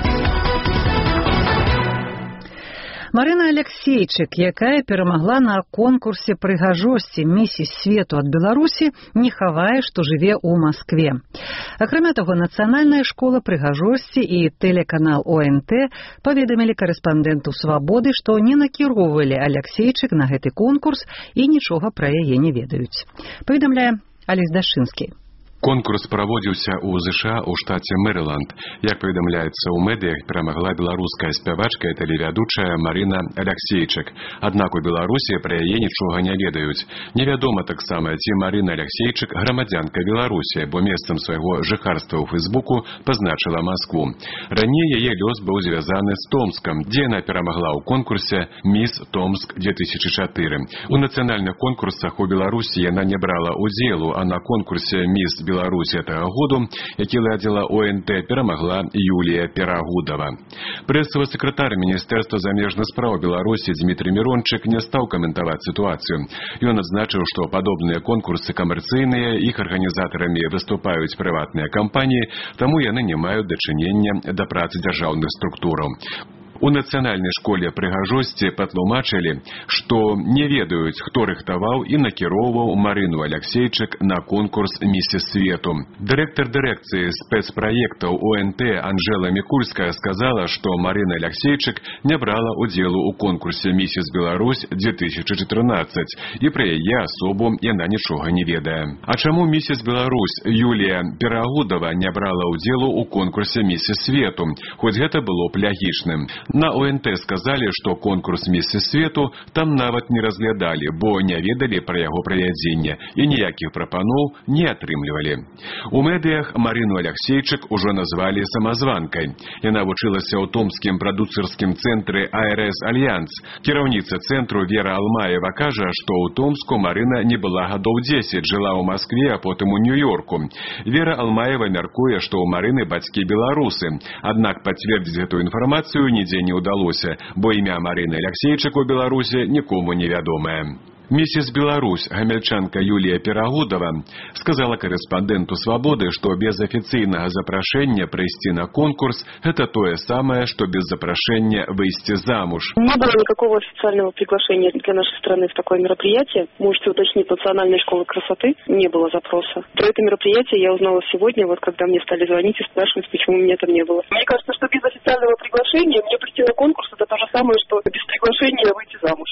Марына Алексейчык, якая перамагла на конкурсе прыгажосці місіс свету ад Беларусі, не хавае, што жыве ў Маскве. Акрамя таго, Нацыянальная школа прыгажосці і тэлеканал О Н Т паведамілі карэспандэнту «Свабоды», што не накіроўвалі Алексейчык на гэты конкурс і нічога пра яе не ведаюць. Паведамляе Алесь Дашынскі.
Конкурс праводзіўся ў ЗША ў штаце Мэрыланд. Як паведамляецца ў медыях, перамагла беларуская спявачка і тэлевядучая Марына Алексейчык. Аднак у Беларусі пра яе нічога не ведаюць. Невядома таксама, ці Марына Алексейчык грамадзянка Беларусі, бо месцам свайго жыхарства ў Фейсбуку пазначыла Маскву. Раней яе лёс быў звязаны з Томскам, дзе яна перамагла ў конкурсе «Міс Томск две тысячи четыре». У нацыянальных конкурсах у Беларусі яна не брала удзелу, а на конкурсе «Міс Беларусь этого году, які ладзіла О Н Т, перамагла Юлія Перагудова. Прэсавы сакратар Міністэрства замежных спраў Беларусі Дмітрий Мирончык не стаў каментаваць сітуацыю. Ён адзначыў, што падобныя конкурсы камерцыйныя, іх арганізатарамі выступаюць прыватныя кампаніі, таму яны не маюць дачынення да працы дзяржаўных структураў. У Нацыянальнай школе прыгажосці патлумачылі, што не ведаюць, хто рыхтаваў і накіроўваў Марыну Алексейчык на конкурс «Місіс свету». Дырэктар дырэкцыі спецпраектаў О Н Т Анжела Мікульская сказала, што Марына Алексейчык не брала удзелу ў конкурсе «Місіс Беларусь две тысячи четырнадцать» і пра яе асобу яна нічога не ведае. А чаму «Місіс Беларусь» Юлія Перагудова не брала удзелу ў конкурсе «Місіс свету», хоць гэта было б лягічным. На О Н Т сказалі, што конкурс «Місіс свету» там нават не разглядалі, бо не ведалі пра яго правядзенне і ніякіх прапаноў не атрымлівалі. У медыях Марыну Алексейчык ужо назвалі самазванкай. Яна вучылася ў томскім прадуцэрскім цэнтры А Р С Альянс. Кіраўніца цэнтру Вера Алмаева кажа, што ў Томску Марына не была гадоў дзесяць, жыла ў Маскве, а потым у Нью-Йорку. Вера Алмаева мяркуе, што ў Марыны бацькі беларусы. Аднак пацвердзіць гэту інфармацыю нідзе не удалося, бо імя Марыны Алексейчык у Беларусі нікому не вядомае. Місіс Беларусь, гамельчанка Юлія Перагудова, сказала карэспандэнту «Свабоды», што без афіцыйнага запрашэння прыйсці на конкурс – гэта тое самае, што без запрашэння выйсці замуж.
Не было никакого официального приглашения для нашей страны в такое мероприятие. Можете уточнить, Национальной школы красоты не было запроса. Про это мероприятие я узнала сегодня, вот когда мне стали звонить и спрашивать, почему меня там не было. Мне кажется, что без официального приглашения мне прийти на конкурс – это то же самое, что без приглашения выйти замуж.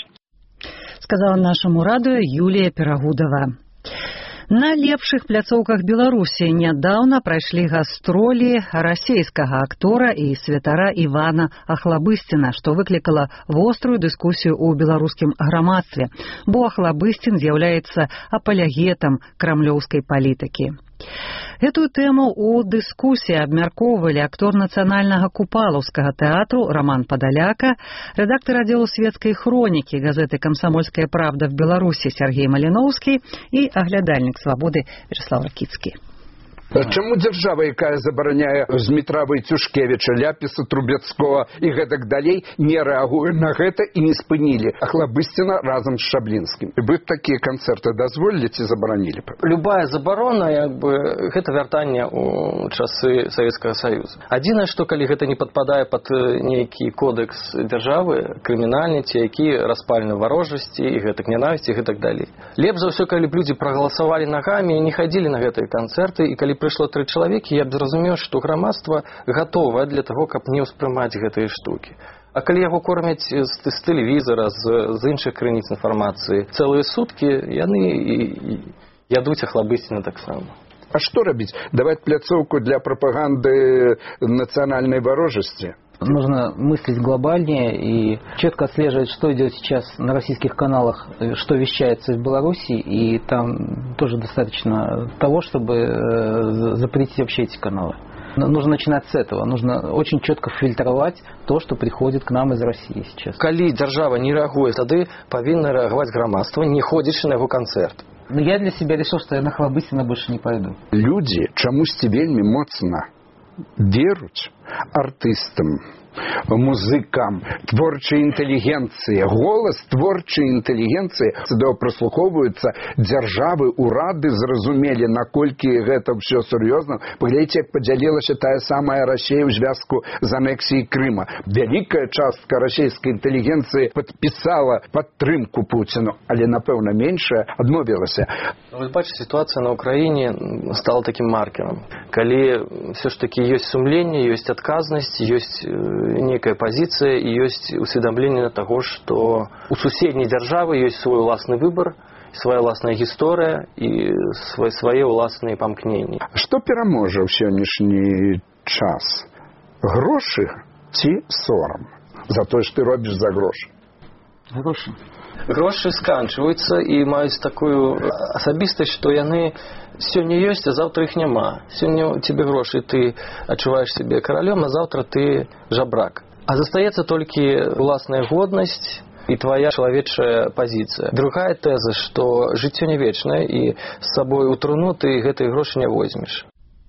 Сказала нашаму радыё Юлія Перагудова. На лепшых пляцоўках Беларусі нядаўна прайшлі гастролі расейскага актора і святара Івана Ахлабысціна, што выклікала вострую дыскусію ў беларускім грамадстве, бо Ахлабысцін з'яўляецца апалягетам крамлёўскай палітыкі. Эту тэму ў дыскусіі абмяркоўвалі актор нацыянальнага купалаўскага тэатру Роман Падаляка, рэдактар аддзелу светскай хронікі газеты «Камсомольская правда» в Беларусі Сергей Малиновскі і аглядальнік «Свободы» Вячеслав Ракіцкі.
Чаму дзяржава, якая забараняе Змітра Войцюшкевіча, Ляпіса Трубецкого і гэтак далей, не рэагуе на гэта і не спынілі Ахлабыстина разам з Шаблінскім? Вы б такія канцэрты дазволілі ці забаранілі б?
Любая забарона, як бы, гэта вяртанне ў часы Савецкага Саюза. Адзінае, што калі гэта не падпадае пад нейкі кодекс дзяржавы, крымінальны, ці які распальны варожасці і гэтак нянавісці і гэтак далей. Лепш за ўсё, калі б людзі прагаласавалі нагамі і не хадзілі на гэтыя канцэрты, і калі прыйшло тры чалавекі, я б зразумеў, што грамадства гатовае для таго, каб не ўспрымаць гэтыя штукі. А калі яго кормяць з, з тэлевізара, з, з іншых крыніц інфармацыі, цэлыя суткі яны і, і ядуць Ахлабыстина таксама.
А што рабіць? Даваць пляцоўку для прапаганды нацыянальнай варожасці?
Нужно мыслить глобальнее и четко отслеживать, что идет сейчас на российских каналах, что вещается в Беларуси, и там тоже достаточно того, чтобы запретить вообще эти каналы. Нужно начинать с этого. Нужно очень четко фильтровать то, что приходит к нам из России сейчас.
Калі держава не реагует, тогда повинно реагировать громадство, не ходишь на его концерт.
Но я для себя решил, что я на Ахлабыстина больше не пойду.
Люди чамусьці вельмі моцна веруць артыстам, музыкам, творчай інтэлігенцыі. Голас творчай інтэлігенцыі сюда прыслухоўваюцца дзяржавы, урады зразумелі, наколькі гэта ўсё сур'ёзна. Паглядзіце, як падзялілася тая самая Расія ў звязку з анексіяй Крыма. Вялікая частка расійскай інтэлігенцыі падпісала падтрымку Пуціну, але, напэўна, меншая адмовілася.
Вы бачыце, ситуация на Украине стала таким маркером. Калі все ж таки есть сумление, есть отказность, есть некая позиция и есть усведомление того, что у суседней державы есть свой властный выбор, своя властная гісторыя и свои, свои властные памкнения.
Что пераможа ў сённяшні час? Грошы ці сорам за то, что ты робишь за грошы?
Грошы.
Грошы сканчваюцца і маюць такую асабістасць, што яны сёння ёсць, а заўтра іх няма. Сёння у тебе грошы, ты адчуваеш себе каралём, а заўтра ты жабрак. А застаецца толькі уласная годнасць і твоя чалавечая пазіцыя. Другая тэза, што жыццё не вечнае і з сабой у труну ты гэтыя грошы не возьмеш.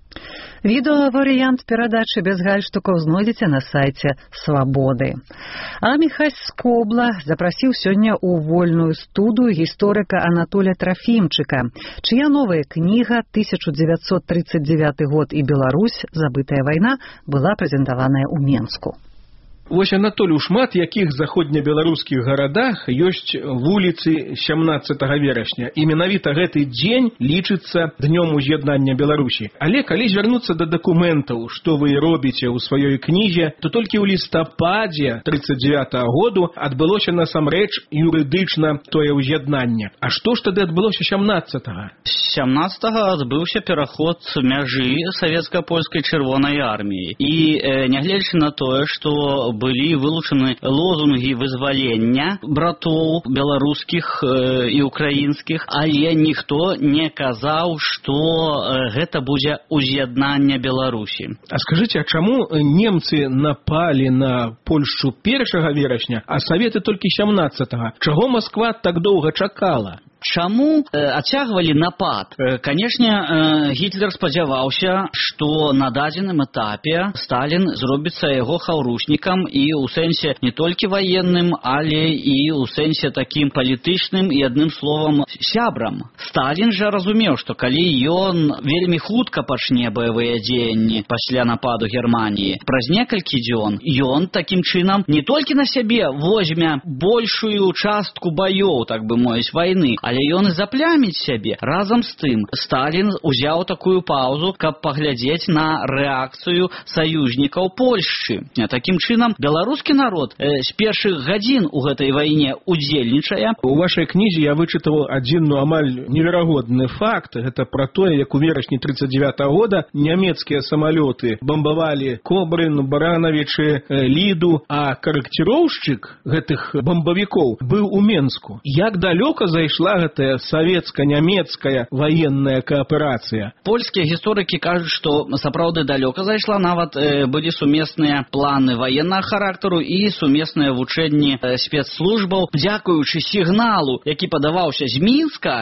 Відэа-варыянт перадачы без гальштукаў знойдзеце на сайце Свабоды. А Міхась Скобла запрасіў сёння ў вольную студыю гісторыка Анатоля Трафімчыка, чыя новая кніга тысяча девятьсот тридцать девятый год і Беларусь. Забытая вайна была прэзентаваная ў Менску.
Вось, Анатолий, у шмат якіх заходнебеларускіх гарадах ёсць вуліцы сямнаццатага верасня. І менавіта гэты дзень лічыцца днём уз'яднання Беларусі. Але калі звярнуцца да дакументаў, што вы робіце ў сваёй кнізе, то толькі ў лістападзе тридцать девятого году адбылося насамрэч юрыдычна тое ўз'яднанне. А што ж тады адбылося сямнаццатага?
сямнаццатага адбыўся пераход мяжы савецка-польскай чырвонай арміі. І э, нягледзячы на тое, што былі вылучаны лозунгі вызвалення братоў беларускіх э, і украінскіх, але ніхто не казаў, што э, гэта будзе уз'яднанне Беларусі.
А скажыце, а чаму немцы напалі на Польшчу першага верасня, а саветы толькі сямнаццатага? Чаго Масква так доўга чакала?
Чаму э, адцягвалі напад? Э, Канешне, э, Гітлер спадзяваўся, што на дадзеным этапе Сталін зробіцца яго хаўруснікам і ў сэнсе не толькі ваенным, але і ў сэнсе такім палітычным і адным словам сябрам. Сталін жа разумеў, што калі ён вельмі хутка пачне баявыя дзеянні пасля нападу Германіі, праз некалькі дзён ён такім чынам не толькі на сябе возьме большую частку баёў, так бы мовіць, вайны, але ён і запляміць сябе. Разам з тым, Сталін узяў такую паузу, каб паглядзець на рэакцыю саюзнікаў Польшчы. Такім чынам, беларускі народ э, з першых гадзін у гэтай вайне удзельнічае.
У вашай кнізе я вычытаў адзін, ну, амаль неверагодны факт. Гэта пра тое, як у верасні тридцать девятого года нямецкія самалёты бамбавалі Кобрын, Баранавічы, Ліду, а карэкціроўшчык гэтых бамбавікоў быў у Менску. Як далёка зайшла гэтая савецка-нямецкая военная кааперацыя?
Польскія гісторыкі кажуць, што сапраўды далёка зайшла, нават э, былі сумесныя планы военнага характару і сумесныя вучэнні э, спецслужбаў. Дзякуючы сігналу, які падаваўся з Мінска, нямецкія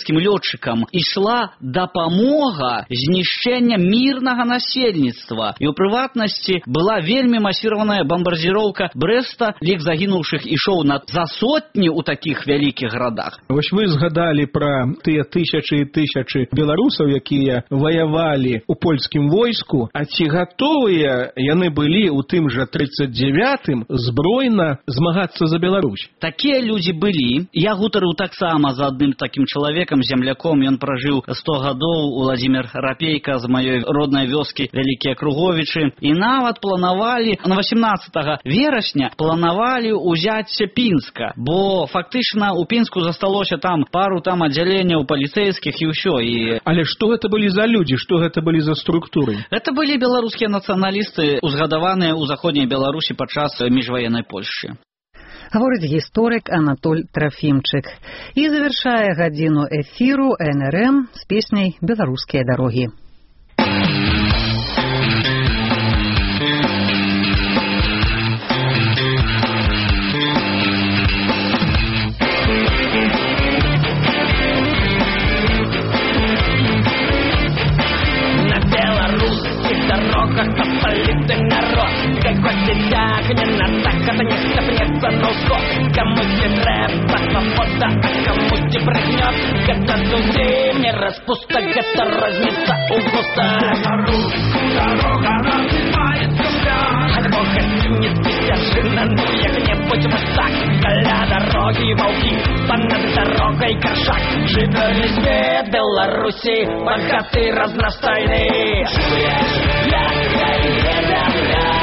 савецкім лётчыкам ішла дапамога знішчэння мірнага насельніцтва. І ў прыватнасці была вельмі масіраваная бомбардзіроўка Брэста, лік загінуўшых ішоў на за сотні ў такіх вялікіх гарадах.
Вось вы згадалі пра тыя тысячы і тысячы беларусаў, якія ваявалі ў польскім войску, а ці гатовыя яны былі ў тым жа тридцать девятым збройна змагацца за Беларусь?
Такія людзі былі. Я гутарыў таксама за адным такім чалавекам, земляком. Ён пражыў сто гадоў, Уладзімір Рапейка, з маёй роднай вёскі Вялікія Круговічы. І нават планавалі на восемнадцатага верасня планавалі ўзяцце Пінска, бо фактычна у Пінску засталося там пару там аддзяленняў паліцэйскіх і ўсё. І...
Але што гэта былі за людзі, што гэта былі за структуры?
Это былі беларускія нацыяналісты, узгадаваныя ў заходняй Беларусі падчас міжваеннай Польшчы.
Гаворыць гісторык Анатоль Трафімчык. І завяршае гадзіну эфіру эн эр эм з песняй «Беларускія дарогі».
Кому-то треба свобода, а кому-то прыгнет. Где-то людей не распуста, где-то разница у густа. Беларусь, дорога называет земля. От Бога не спешина, ну як-нибудь вот так. Для дороги волки, понад дорогой кошак. Живёт свет Беларуси, богатый, разностойный. Чуешь, я, я, я, я, я.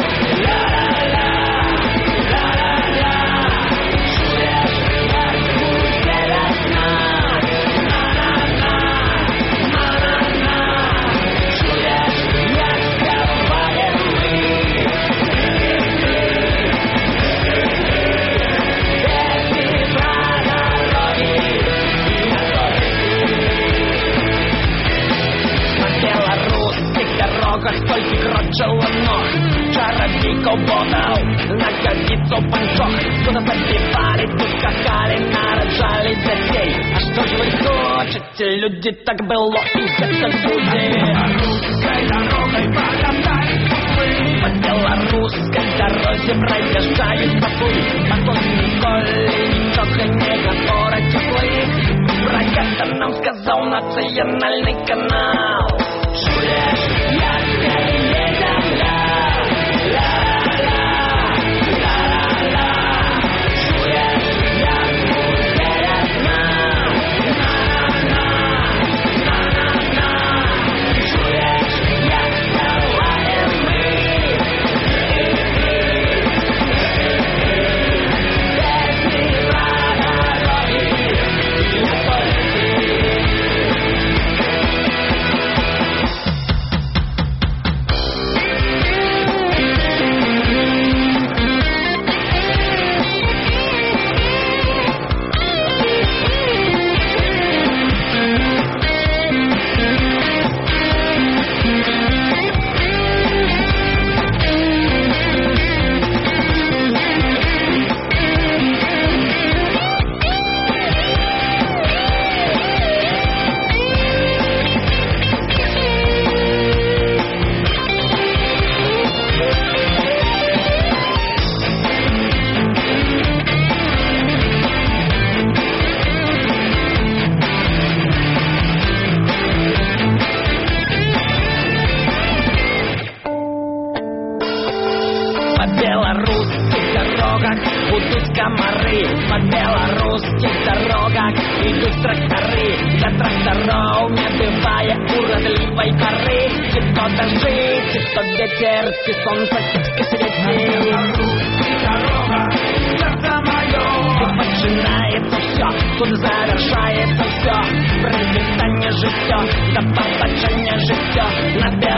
Столько крочило ног, чародейков бодал, на годицу панчох. Тут забивали, тут скакали, нарожали детей. А что же вы хотите, люди, так было и это будет. Белорусской дорогой прогадай поплы. По белорусской дороге проезжают поплы. Потом Николи ничего не говорят теплы. Про это нам сказал национальный канал. Чуешь, я, я, я, я, я.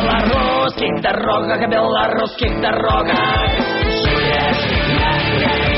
Белорусских дорогах. Чуешь, я, я,